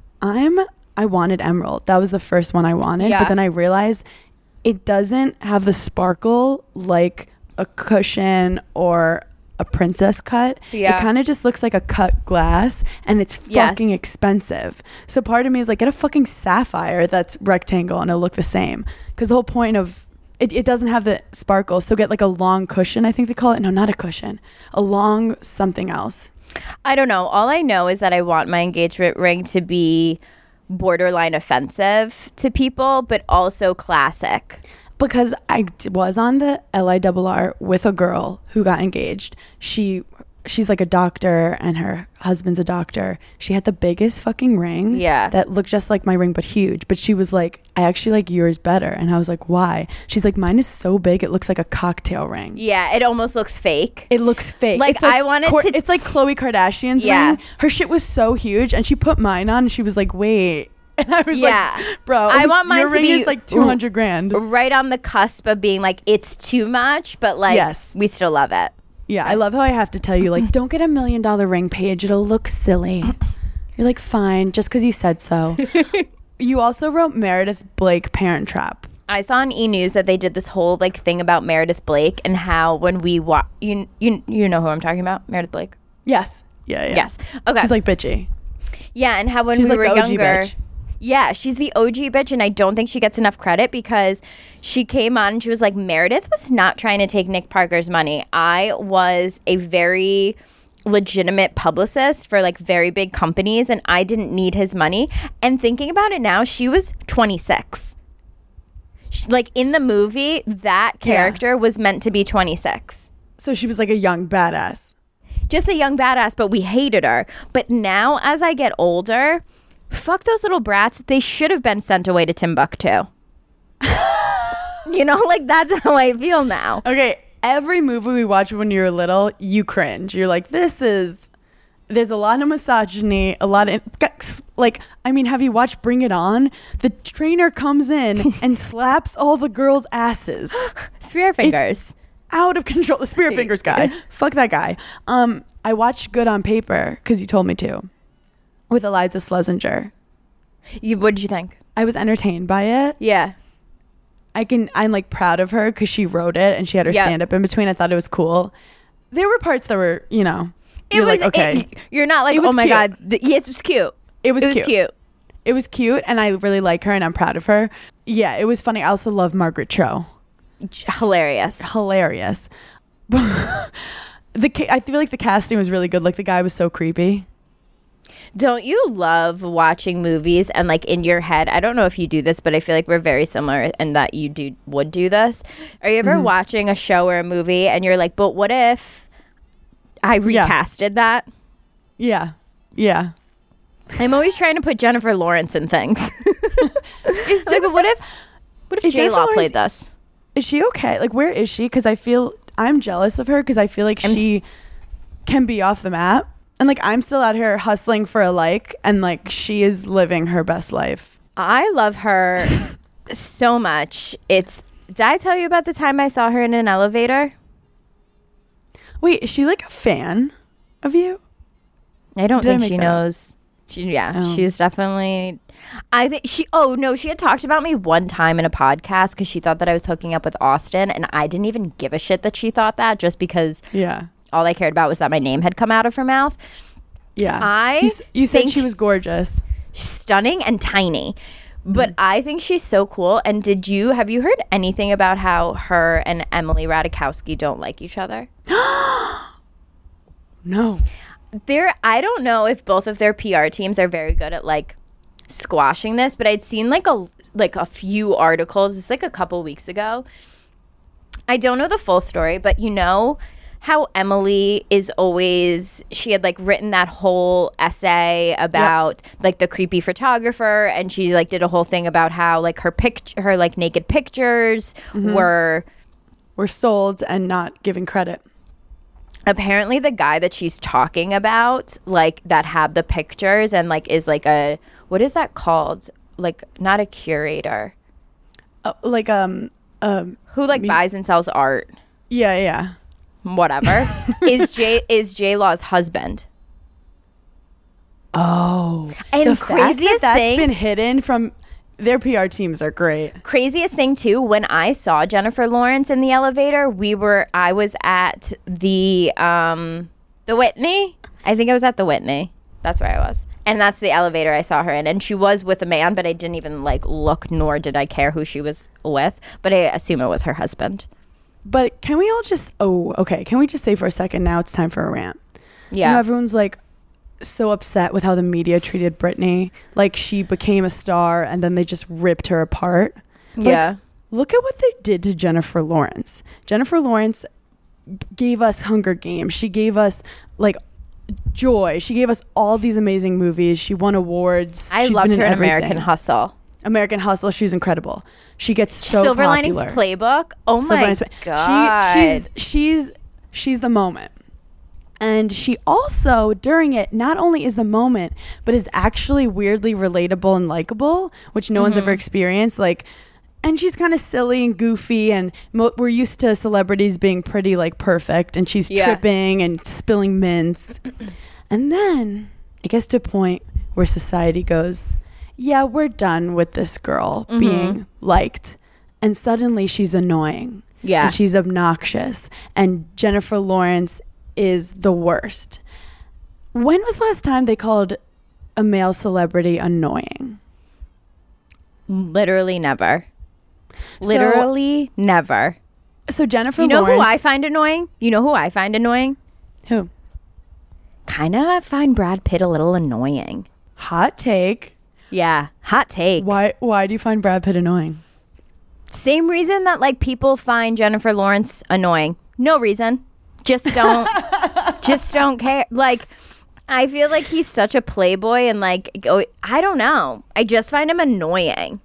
I wanted emerald. That was the first one I wanted. Yeah. But then I realized it doesn't have the sparkle like a cushion or a princess cut. Yeah. It kind of just looks like a cut glass and it's fucking expensive. So part of me is like, get a fucking sapphire that's rectangle and it'll look the same. Because the whole point of it doesn't have the sparkle. So get like a long cushion, I think they call it. No, not a cushion. A long something else. I don't know. All I know is that I want my engagement ring to be borderline offensive to people, but also classic. Because I was on the LIRR with a girl who got engaged. She's like a doctor and her husband's a doctor. She had the biggest fucking ring. Yeah. That looked just like my ring but huge. But she was like, I actually like yours better. And I was like, why? She's like, mine is so big it looks like a cocktail ring. Yeah, it almost looks fake. It looks fake. Like, it's like I wanted to... It's like Khloe Kardashian's ring. Her shit was so huge and she put mine on and she was like, wait. And I was like, bro, I want mine your to ring be is like $200,000. Right on the cusp of being like, it's too much, but like, we still love it. Yeah, I love how I have to tell you, like, don't get $1 million ring, Paige. It'll look silly. You're like, fine, just because you said so. You also wrote Meredith Blake Parent Trap. I saw on E! News that they did this whole like thing about Meredith Blake and how when we you know who I'm talking about, Meredith Blake? Yes. Yeah. Yes. Okay. She's like bitchy. Yeah, and how when she's we like were the OG younger. Bitch. Yeah, she's the OG bitch, and I don't think she gets enough credit because she came on and she was like, Meredith was not trying to take Nick Parker's money. I was a very legitimate publicist for like very big companies, and I didn't need his money. And thinking about it now, she was 26. Like in the movie, that character was meant to be 26. So she was like a young badass. Just a young badass, but we hated her. But now, as I get older, fuck those little brats. They should have been sent away to Timbuktu. You know, like that's how I feel now. Okay, every movie we watch when you're little, you cringe. You're like, there's a lot of misogyny, a lot of, like, I mean, have you watched Bring It On? The trainer comes in and slaps all the girls' asses. Spear fingers. It's out of control. The Spear Fingers guy. Fuck that guy. I watched Good on Paper, because you told me to, with Eliza Schlesinger. What did you think? I was entertained by it. Yeah. I'm like proud of her because she wrote it and she had her stand up in between. I thought it was cool. There were parts that were, you know, It was like, okay. You're not like, oh my cute. God. Yes, it was cute. It was cute. cute. It was cute, and I really like her, and I'm proud of her. Yeah, it was funny. I also love Margaret Cho. Hilarious. I feel like the casting was really good. Like, the guy was so creepy. Don't you love watching movies and like in your head? I don't know if you do this, but I feel like we're very similar in that you would do this. Are you ever watching a show or a movie and you're like, but what if I recasted that? Yeah. I'm always trying to put Jennifer Lawrence in things. But what if J-Law played this? Is she okay? Like, where is she? Because I'm jealous of her because I feel like she can be off the map. And like, I'm still out here hustling for a like, and like, she is living her best life. I love her so much. Did I tell you about the time I saw her in an elevator? Wait, is she like a fan of you? I don't think she knows. She's definitely. I think she had talked about me one time in a podcast because she thought that I was hooking up with Austin, and I didn't even give a shit that she thought that, just because all I cared about was that my name had come out of her mouth. Yeah. You said she was gorgeous. Stunning and tiny. But I think she's so cool. And have you heard anything about how her and Emily Ratajkowski don't like each other? No. I don't know if both of their PR teams are very good at like squashing this, but I'd seen like a few articles. It's like a couple weeks ago. I don't know the full story, but you know how Emily she had like written that whole essay about like the creepy photographer, and she like did a whole thing about how like her like naked pictures were sold and not given credit. Apparently the guy that she's talking about, like that had the pictures and like is like what is that called? Like not a curator. Who like buys and sells art. Yeah. Whatever. is J-Law's husband. Oh. And the craziest fact that's thing, been hidden from their PR teams are great. Craziest thing too, when I saw Jennifer Lawrence in the elevator, I was at the Whitney. I think I was at the Whitney. That's where I was. And that's the elevator I saw her in. And she was with a man, but I didn't even like look, nor did I care who she was with. But I assume it was her husband. But can we all just can we just say for a second, now it's time for a rant. Yeah. You know, everyone's like so upset with how the media treated Britney. Like, she became a star and then they just ripped her apart. Yeah. Like, look at what they did to Jennifer Lawrence. Jennifer Lawrence gave us Hunger Games. She gave us like Joy. She gave us all these amazing movies. She won awards. I loved her in American Hustle. American Hustle. She's incredible. She gets so Silver popular. Linings Playbook. Oh my God. She's the moment. And she also, during it, not only is the moment, but is actually weirdly relatable and likable, which no one's ever experienced. Like, and she's kind of silly and goofy, and we're used to celebrities being pretty like perfect, and she's tripping and spilling mints. And then it gets to a point where society goes, yeah, we're done with this girl being liked. And suddenly she's annoying. Yeah. And she's obnoxious. And Jennifer Lawrence is the worst. When was the last time they called a male celebrity annoying? Literally never. Literally never. So Jennifer Lawrence. You know Lawrence, who I find annoying? Who? Kind of find Brad Pitt a little annoying. Hot take. Yeah, hot take. Why do you find Brad Pitt annoying? Same reason that like people find Jennifer Lawrence annoying. No reason. Just don't care. Like, I feel like he's such a playboy and like, I don't know. I just find him annoying.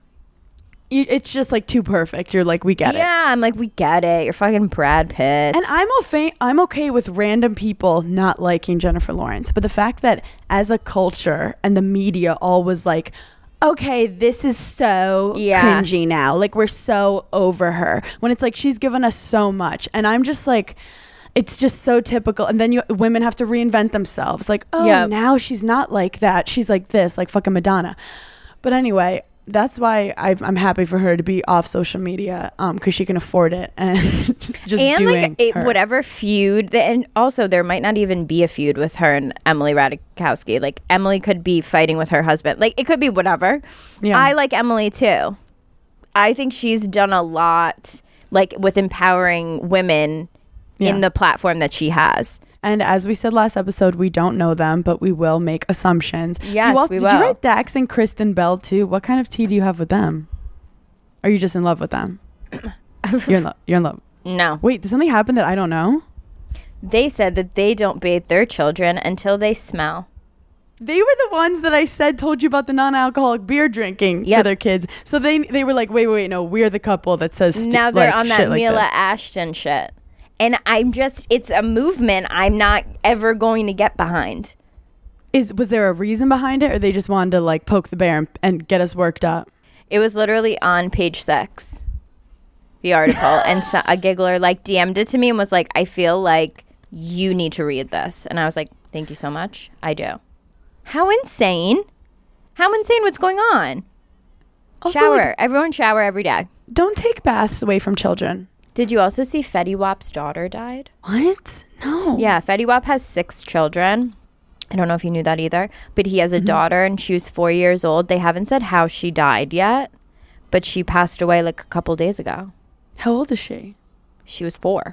It's just like too perfect. You're like, we get it. Yeah, I'm like, we get it. You're fucking Brad Pitt. And I'm okay with random people not liking Jennifer Lawrence. But the fact that as a culture and the media all was like, okay, this is so cringy now. Like, we're so over her. When it's like, she's given us so much. And I'm just like, it's just so typical. And then women have to reinvent themselves. Like, now she's not like that. She's like this, like fucking Madonna. But anyway, that's why I'm happy for her to be off social media, because she can afford it and just doing her. Whatever feud. And also, there might not even be a feud with her and Emily Ratajkowski. Like, Emily could be fighting with her husband. Like, it could be whatever. Yeah. I like Emily too. I think she's done a lot, like, with empowering women in the platform that she has. And as we said last episode, we don't know them, but we will make assumptions. Yes, we will. Did you write Dax and Kristen Bell too? What kind of tea do you have with them? Are you just in love with them? You're in love. No. Wait, did something happen that I don't know? They said that they don't bathe their children until they smell. They were the ones that I said told you about the non-alcoholic beer drinking for their kids. So they were like, wait, no, we're the couple that says now they're on that Mila Ashton shit. And it's a movement I'm not ever going to get behind. Was there a reason behind it, or they just wanted to like poke the bear and get us worked up? It was literally on page 6, the article. And so a giggler like DM'd it to me and was like, I feel like you need to read this. And I was like, thank you so much. I do. How insane. How insane. What's going on? Also, shower. Everyone shower every day. Don't take baths away from children. Did you also see Fetty Wap's daughter died? What? No. Yeah, Fetty Wap has 6 children. I don't know if you knew that either. But he has a daughter, and she was 4 years old. They haven't said how she died yet, but she passed away like a couple days ago. How old is she? She was 4.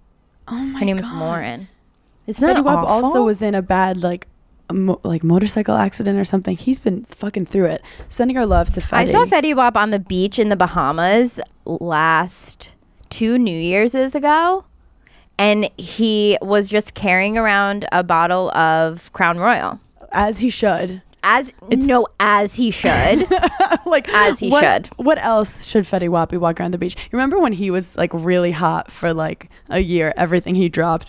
Oh my God. Her name was Lauren. Isn't that Fetty Wap awful? also was in a bad like motorcycle accident or something. He's been fucking through it. Sending our love to Fetty. I saw Fetty Wap on the beach in the Bahamas last 2 New Year's ago, and he was just carrying around a bottle of Crown Royal. As he should. As he should. Like, as he should. What else should Fetty Wap be walking around the beach? You remember when he was like really hot for like a year? Everything he dropped.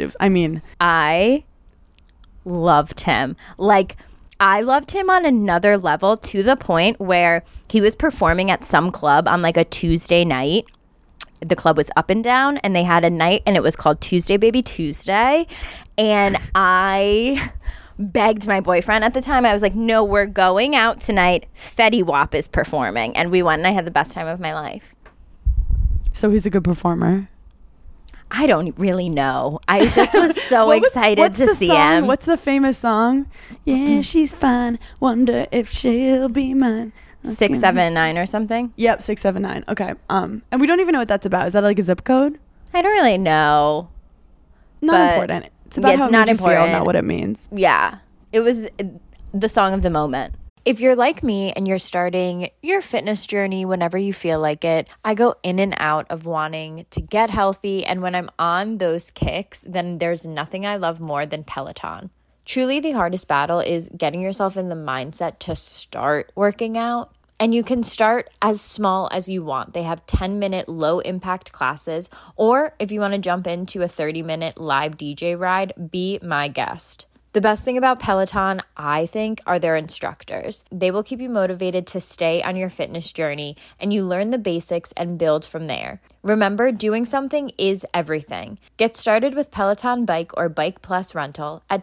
I loved him. Like, I loved him on another level, to the point where he was performing at some club on like a Tuesday night. The club was Up and Down, and they had a night, and it was called Tuesday Baby Tuesday. And I begged my boyfriend at the time. I was like, no, we're going out tonight. Fetty Wap is performing. And we went, and I had the best time of my life. So he's a good performer? I don't really know. I just was so excited to see him. What's the famous song? Yeah, she's fine. Wonder if she'll be mine. 679 or something. Yep, 679. Okay. And we don't even know what that's about. Is that like a zip code? I don't really know. Not important. It's about how it made you feel, not what it means. Yeah. It was the song of the moment. If you're like me and you're starting your fitness journey whenever you feel like it, I go in and out of wanting to get healthy. And when I'm on those kicks, then there's nothing I love more than Peloton. Truly, the hardest battle is getting yourself in the mindset to start working out. And you can start as small as you want. They have 10-minute low-impact classes. Or if you want to jump into a 30-minute live DJ ride, be my guest. The best thing about Peloton, I think, are their instructors. They will keep you motivated to stay on your fitness journey, and you learn the basics and build from there. Remember, doing something is everything. Get started with Peloton Bike or Bike Plus Rental at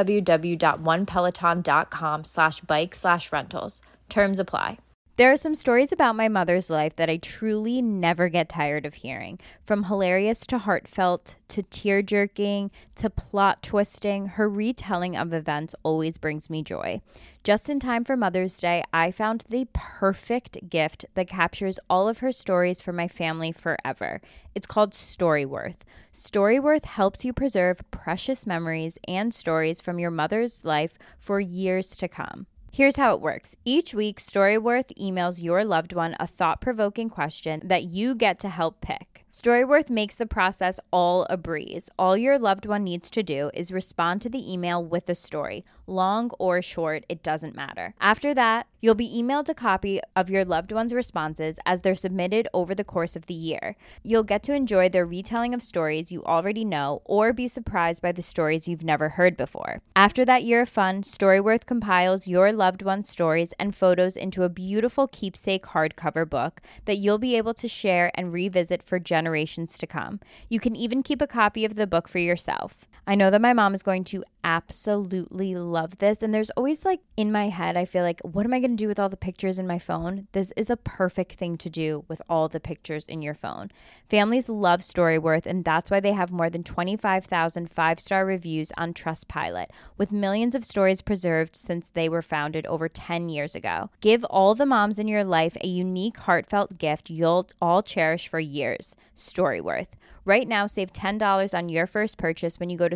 www.onepeloton.com/bike/rentals. Terms apply. There are some stories about my mother's life that I truly never get tired of hearing. From hilarious to heartfelt to tear-jerking to plot twisting, her retelling of events always brings me joy. Just in time for Mother's Day, I found the perfect gift that captures all of her stories for my family forever. It's called Storyworth. Storyworth helps you preserve precious memories and stories from your mother's life for years to come. Here's how it works. Each week, Storyworth emails your loved one a thought-provoking question that you get to help pick. Storyworth makes the process all a breeze. All your loved one needs to do is respond to the email with a story. Long or short, it doesn't matter. After that, you'll be emailed a copy of your loved one's responses as they're submitted over the course of the year. You'll get to enjoy their retelling of stories you already know or be surprised by the stories you've never heard before. After that year of fun, Storyworth compiles your loved one's stories and photos into a beautiful keepsake hardcover book that you'll be able to share and revisit for generations to come. You can even keep a copy of the book for yourself. I know that my mom is going to absolutely love this. And there's always like in my head, I feel like, what am I going to do with all the pictures in my phone? This is a perfect thing to do with all the pictures in your phone. Families love Storyworth, and that's why they have more than 25,000 five-star reviews on Trustpilot, with millions of stories preserved since they were founded over 10 years ago. Give all the moms in your life a unique, heartfelt gift you'll all cherish for years. Storyworth. Right now, save $10 on your first purchase when you go to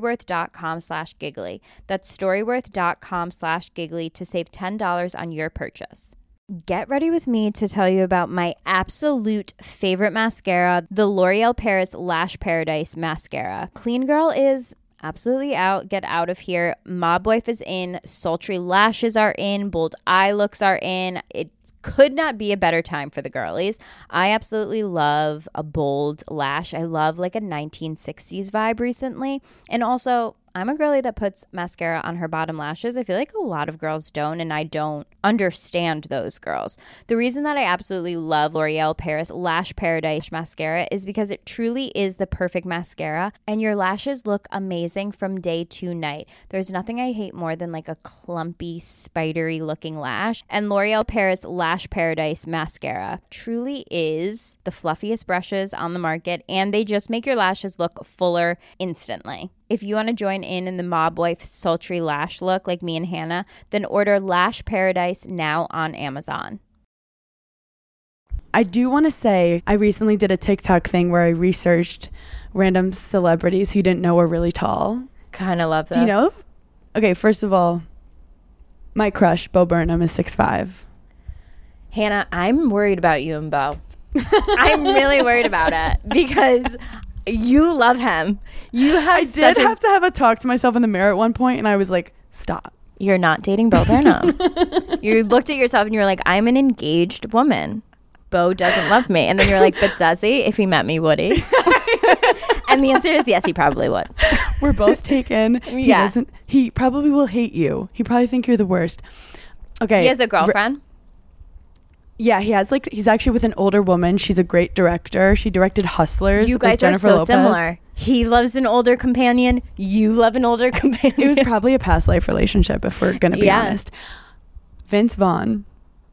storyworth.com/giggly. That's storyworth.com/giggly to save $10 on your purchase. Get ready with me to tell you about my absolute favorite mascara, the L'Oreal Paris Lash Paradise Mascara. Clean Girl is absolutely out. Get out of here. Mob Wife is in. Sultry lashes are in. Bold eye looks are in. It could not be a better time for the girlies. I absolutely love a bold lash. I love like a 1960s vibe recently. And also, I'm a girly that puts mascara on her bottom lashes. I feel like a lot of girls don't, and I don't understand those girls. The reason that I absolutely love L'Oreal Paris Lash Paradise Mascara is because it truly is the perfect mascara, and your lashes look amazing from day to night. There's nothing I hate more than like a clumpy, spidery looking lash, and L'Oreal Paris Lash Paradise Mascara truly is the fluffiest brushes on the market, and they just make your lashes look fuller instantly. If you want to join in the Mob Wife sultry lash look like me and Hannah, then order Lash Paradise now on Amazon. I do want to say I recently did a TikTok thing where I researched random celebrities who you didn't know were really tall. Kind of love this. Do you know? Okay, first of all, my crush, Bo Burnham, is 6'5". Hannah, I'm worried about you and Bo. I'm really worried about it because you love him. I did have to have a talk to myself in the mirror at one point, and I was like, stop. You're not dating Bo Burnham. You looked at yourself and you were like, I'm an engaged woman. Bo doesn't love me. And then you're like, but does he? If he met me, would he? And the answer is yes, he probably would. We're both taken. He probably will hate you. He probably think you're the worst. Okay. He has a girlfriend? Yeah, he's actually with an older woman. She's a great director. She directed Hustlers. You guys with Jennifer are so Lopez. similar. He loves an older companion. You love an older companion. It was probably a past life relationship, if we're going to be honest. Vince Vaughn,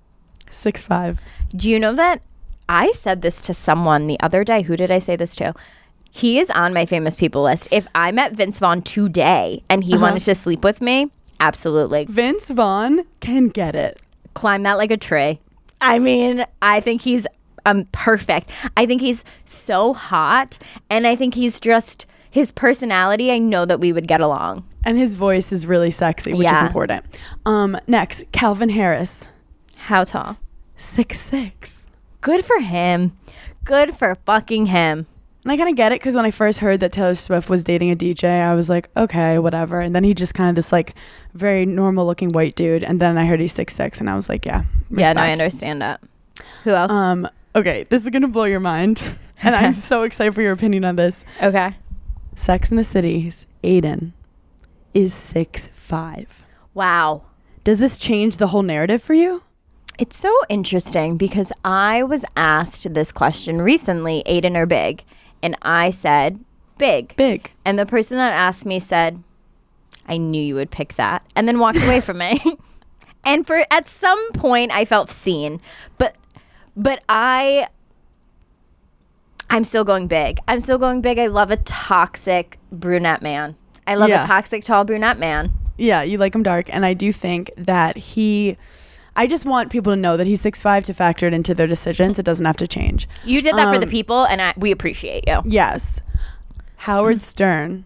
6'5". Do you know that I said this to someone the other day? Who did I say this to? He is on my famous people list. If I met Vince Vaughn today and he wanted to sleep with me, absolutely. Vince Vaughn can get it. Climb that like a tree. I mean, I think he's perfect. I think he's so hot, and I think he's just, his personality, I know that we would get along. And his voice is really sexy, which is important. Next, Calvin Harris. How tall? 6'6". Good for him. Good for fucking him. And I kind of get it, because when I first heard that Taylor Swift was dating a DJ, I was like, okay, whatever. And then he just kind of this like very normal looking white dude. And then I heard he's 6'6", and I was like, yeah, respect. Yeah, no, I understand that. Who else? Okay, this is going to blow your mind. And I'm so excited for your opinion on this. Okay. Sex and the City's Aiden is 6'5". Wow. Does this change the whole narrative for you? It's so interesting because I was asked this question recently, Aiden or Big? And I said, big. Big. And the person that asked me said, I knew you would pick that. And then walked away from me. And at some point, I felt seen. But I'm still going big. I love a toxic brunette man. I love a toxic, tall brunette man. Yeah, you like him dark. And I do think that I just want people to know that he's 6'5" to factor it into their decisions. It doesn't have to change. You did that for the people, and we appreciate you. Yes. Howard Stern,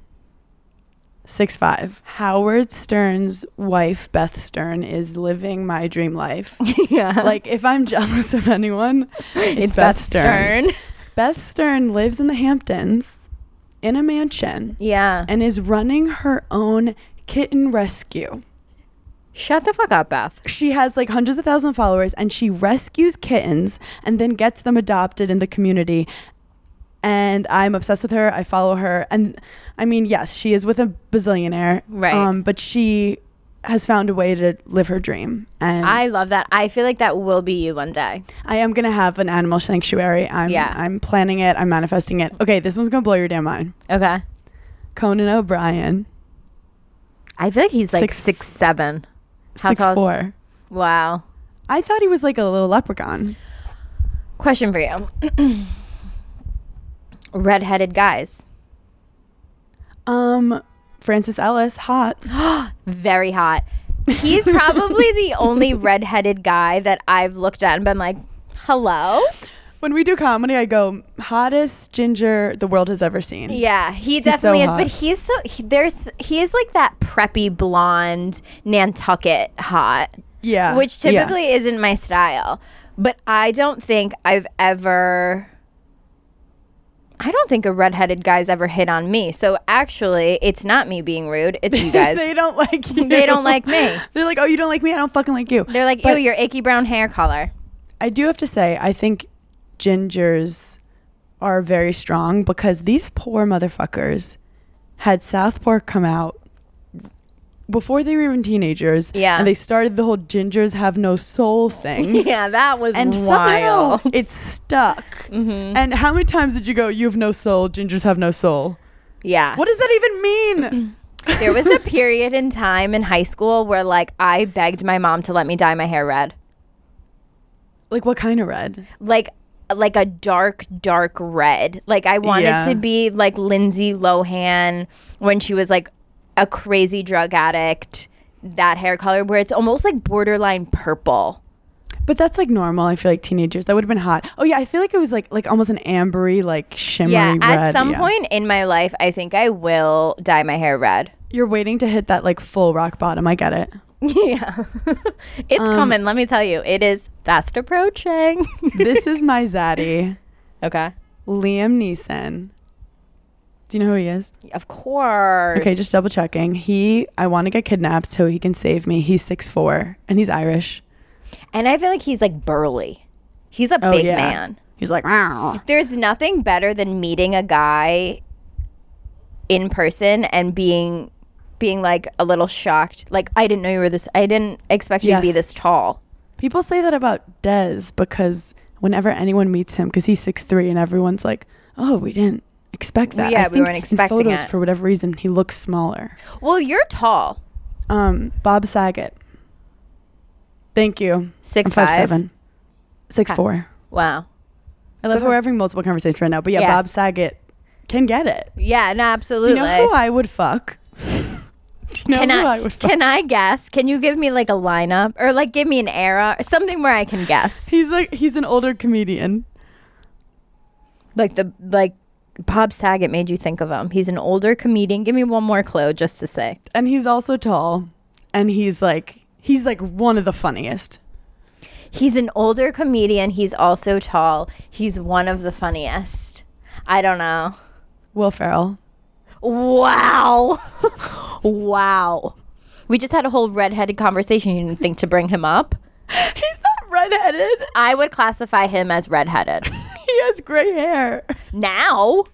6'5". Howard Stern's wife, Beth Stern, is living my dream life. Yeah. Like, if I'm jealous of anyone, it's Beth Stern. Beth Stern lives in the Hamptons in a mansion Yeah. and is running her own kitten rescue. Shut the fuck up, Beth. She has like hundreds of thousands of followers, and she rescues kittens and then gets them adopted in the community. And I'm obsessed with her. I follow her. And I mean, yes, she is with a bazillionaire. Right. But she has found a way to live her dream. And I love that. I feel like that will be you one day. I am going to have an animal sanctuary. I'm planning it. I'm manifesting it. Okay, this one's going to blow your damn mind. Okay. Conan O'Brien. I feel like he's like 6'7". 6'4". Wow. I thought he was like a little leprechaun. Question for you. Redheaded guys. Francis Ellis, hot. Very hot. He's probably the only redheaded guy that I've looked at and been like, hello? When we do comedy, I go, hottest ginger the world has ever seen. Yeah, he definitely so is. hot. But he is like that preppy blonde Nantucket hot, Yeah. which typically isn't my style. But I don't think a redheaded guy's ever hit on me. So actually, it's not me being rude. It's you guys. They don't like you. They don't like me. They're like, oh, you don't like me? I don't fucking like you. They're like, But ew, your icky brown hair color. I do have to say, I think gingers are very strong because these poor motherfuckers had South Park come out before they were even teenagers. Yeah. And they started the whole gingers have no soul thing. Yeah, that was And wild. somehow it stuck. Mm-hmm. And how many times did you go, you have no soul, gingers have no soul? Yeah. What does that even mean? There was a period in time in high school where like I begged my mom to let me dye my hair red. Like what kind of red? Like a dark red. Like I wanted Yeah. to be like Lindsay Lohan when she was like a crazy drug addict. That hair color where it's almost like borderline purple. But that's like normal. I feel like teenagers, that would have been hot. Oh yeah, I feel like it was like almost an ambery, like shimmery Yeah, red. at some Yeah. point in my life, I think I will dye my hair red. You're waiting to hit that like full rock bottom. I get it. Yeah. It's coming, let me tell you. It is fast approaching. This is my zaddy, Okay. Liam Neeson. Do you know who he is? Of course. Okay, just double checking. I want to get kidnapped so he can save me. He's 6'4" and he's Irish. And I feel like he's like burly. He's a big yeah. man. He's like, wow. There's nothing better than meeting a guy in person and being like a little shocked. Like, I didn't know you were this. I didn't expect you to be Yes. this tall. People say that about Dez because whenever anyone meets him, because he's 6'3", and everyone's like, oh, we didn't expect that. Yeah, I we think weren't expecting in photos, it. for whatever reason, he looks smaller. Well, you're tall. Bob Saget. Thank you. 6'5". I'm 5'7". 6'4". Wow. I love how we're having multiple conversations right now. But yeah, Yeah. Bob Saget can get it. Yeah, no, Do absolutely. you know who I would fuck? Do you know who I would fuck? Can I guess? Can you give me like a lineup or like give me an era, something where I can guess? He's an older comedian. Like Bob Saget made you think of him. He's an older comedian. Give me one more clue just to say. And he's also tall. And he's like one of the funniest. He's an older comedian. He's also tall. He's one of the funniest. I don't know. Will Ferrell. Wow. Wow. We just had a whole redheaded conversation. You didn't think to bring him up? He's not redheaded. I would classify him as redheaded. He has gray hair. Now?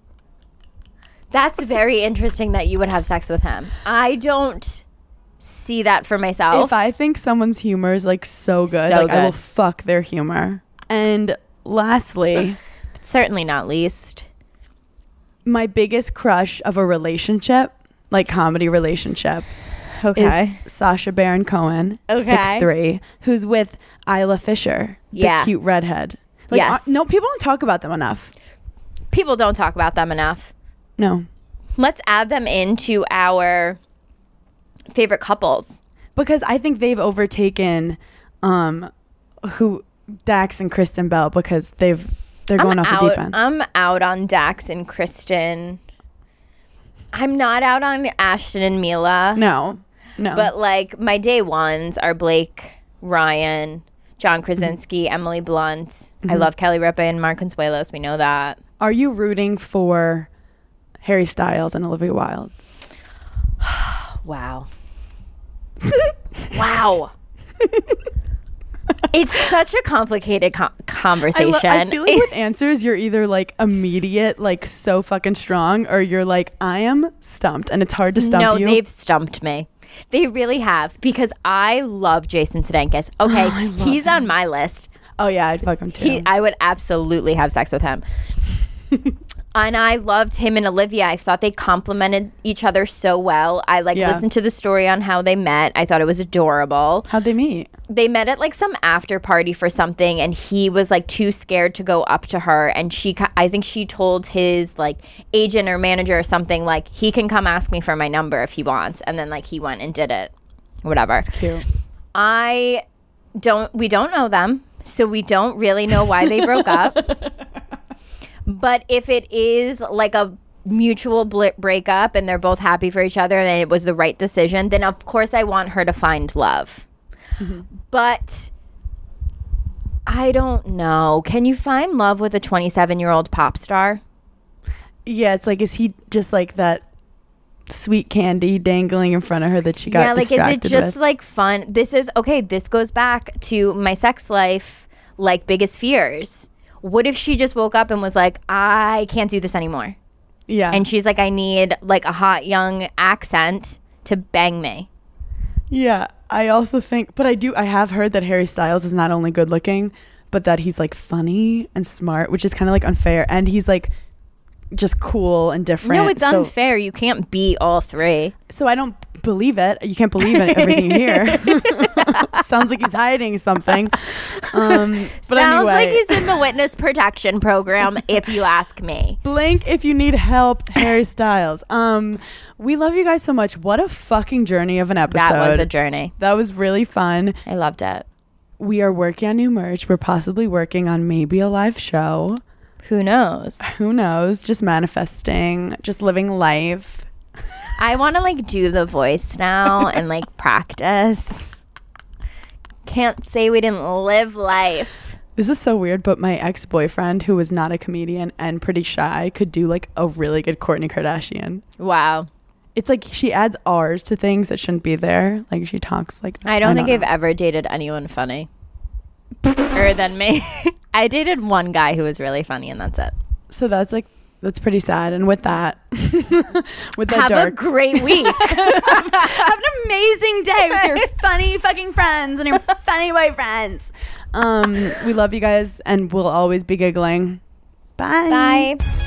That's very interesting that you would have sex with him. I don't see that for myself. If I think someone's humor is like so good, So like I will good. fuck their humor. And lastly, Certainly not least. my biggest crush of a relationship, like comedy relationship, is Sacha Baron Cohen, Okay. 6'3", who's with Isla Fisher, the Yeah. cute redhead. Like, Yes. no, people don't talk about them enough. People don't talk about them enough. No. Let's add them into our favorite couples. Because I think they've overtaken Dax and Kristen Bell because they're going off the deep end. I'm out on Dax and Kristen. I'm not out on Ashton and Mila. No. But like my day ones are Blake, Ryan, John Krasinski, Emily Blunt. I love Kelly Ripa and Mark Consuelos. We know that. Are you rooting for Harry Styles and Olivia Wilde? Wow. Wow. It's such a complicated conversation. I feel like with answers, you're either like immediate, like so fucking strong, or you're like, I am stumped, and it's hard to stump you. No, they've stumped me. They really have, because I love Jason Sudeikis. Okay, he's on my list. Oh yeah, I'd fuck him too. I would absolutely have sex with him. And I loved him and Olivia. I thought they complemented each other so well. I listened to the story on how they met. I thought it was adorable. How'd they meet? They met at like some after party for something, and he was like too scared to go up to her, and I think she told his like agent or manager or something, like, he can come ask me for my number if he wants, and then like he went and did it. Whatever. That's cute. We don't know them, so we don't really know why they broke up. But if it is like a mutual breakup and they're both happy for each other and it was the right decision, then of course I want her to find love. But I don't know. Can you find love with a 27-year-old pop star? Yeah, it's like, is he just like that sweet candy dangling in front of her that she got distracted is it just with? like fun? This goes back to my sex life, like biggest fears. What if she just woke up and was like, I can't do this anymore? Yeah. And she's like, I need like a hot young accent to bang me. Yeah, I also think, but I have heard that Harry Styles is not only good looking, but that he's like funny and smart, which is kind of like unfair. And he's like just cool and different. No, it's unfair. You can't be all three. So I don't believe it. You can't believe it, everything you hear. Sounds like he's hiding something. But Sounds anyway, like he's in the witness protection program, if you ask me. Blink if you need help, Harry Styles. We love you guys so much. What a fucking journey of an episode. That was a journey. That was really fun. I loved it. We are working on new merch. We're possibly working on maybe a live show. Who knows? Who knows? Just manifesting, just living life. I want to like do the voice now and like practice. Can't say we didn't live life. This is so weird, but my ex-boyfriend, who was not a comedian and pretty shy, could do like a really good Kourtney Kardashian. Wow. It's like she adds R's to things that shouldn't be there. Like she talks like that. I don't think I've ever dated anyone funny. Or than me. I dated one guy who was really funny, and that's it. So that's pretty sad. And with that, have dark, a great week. have an amazing day with your funny fucking friends and your funny boyfriends. We love you guys, and we'll always be giggling. Bye. Bye.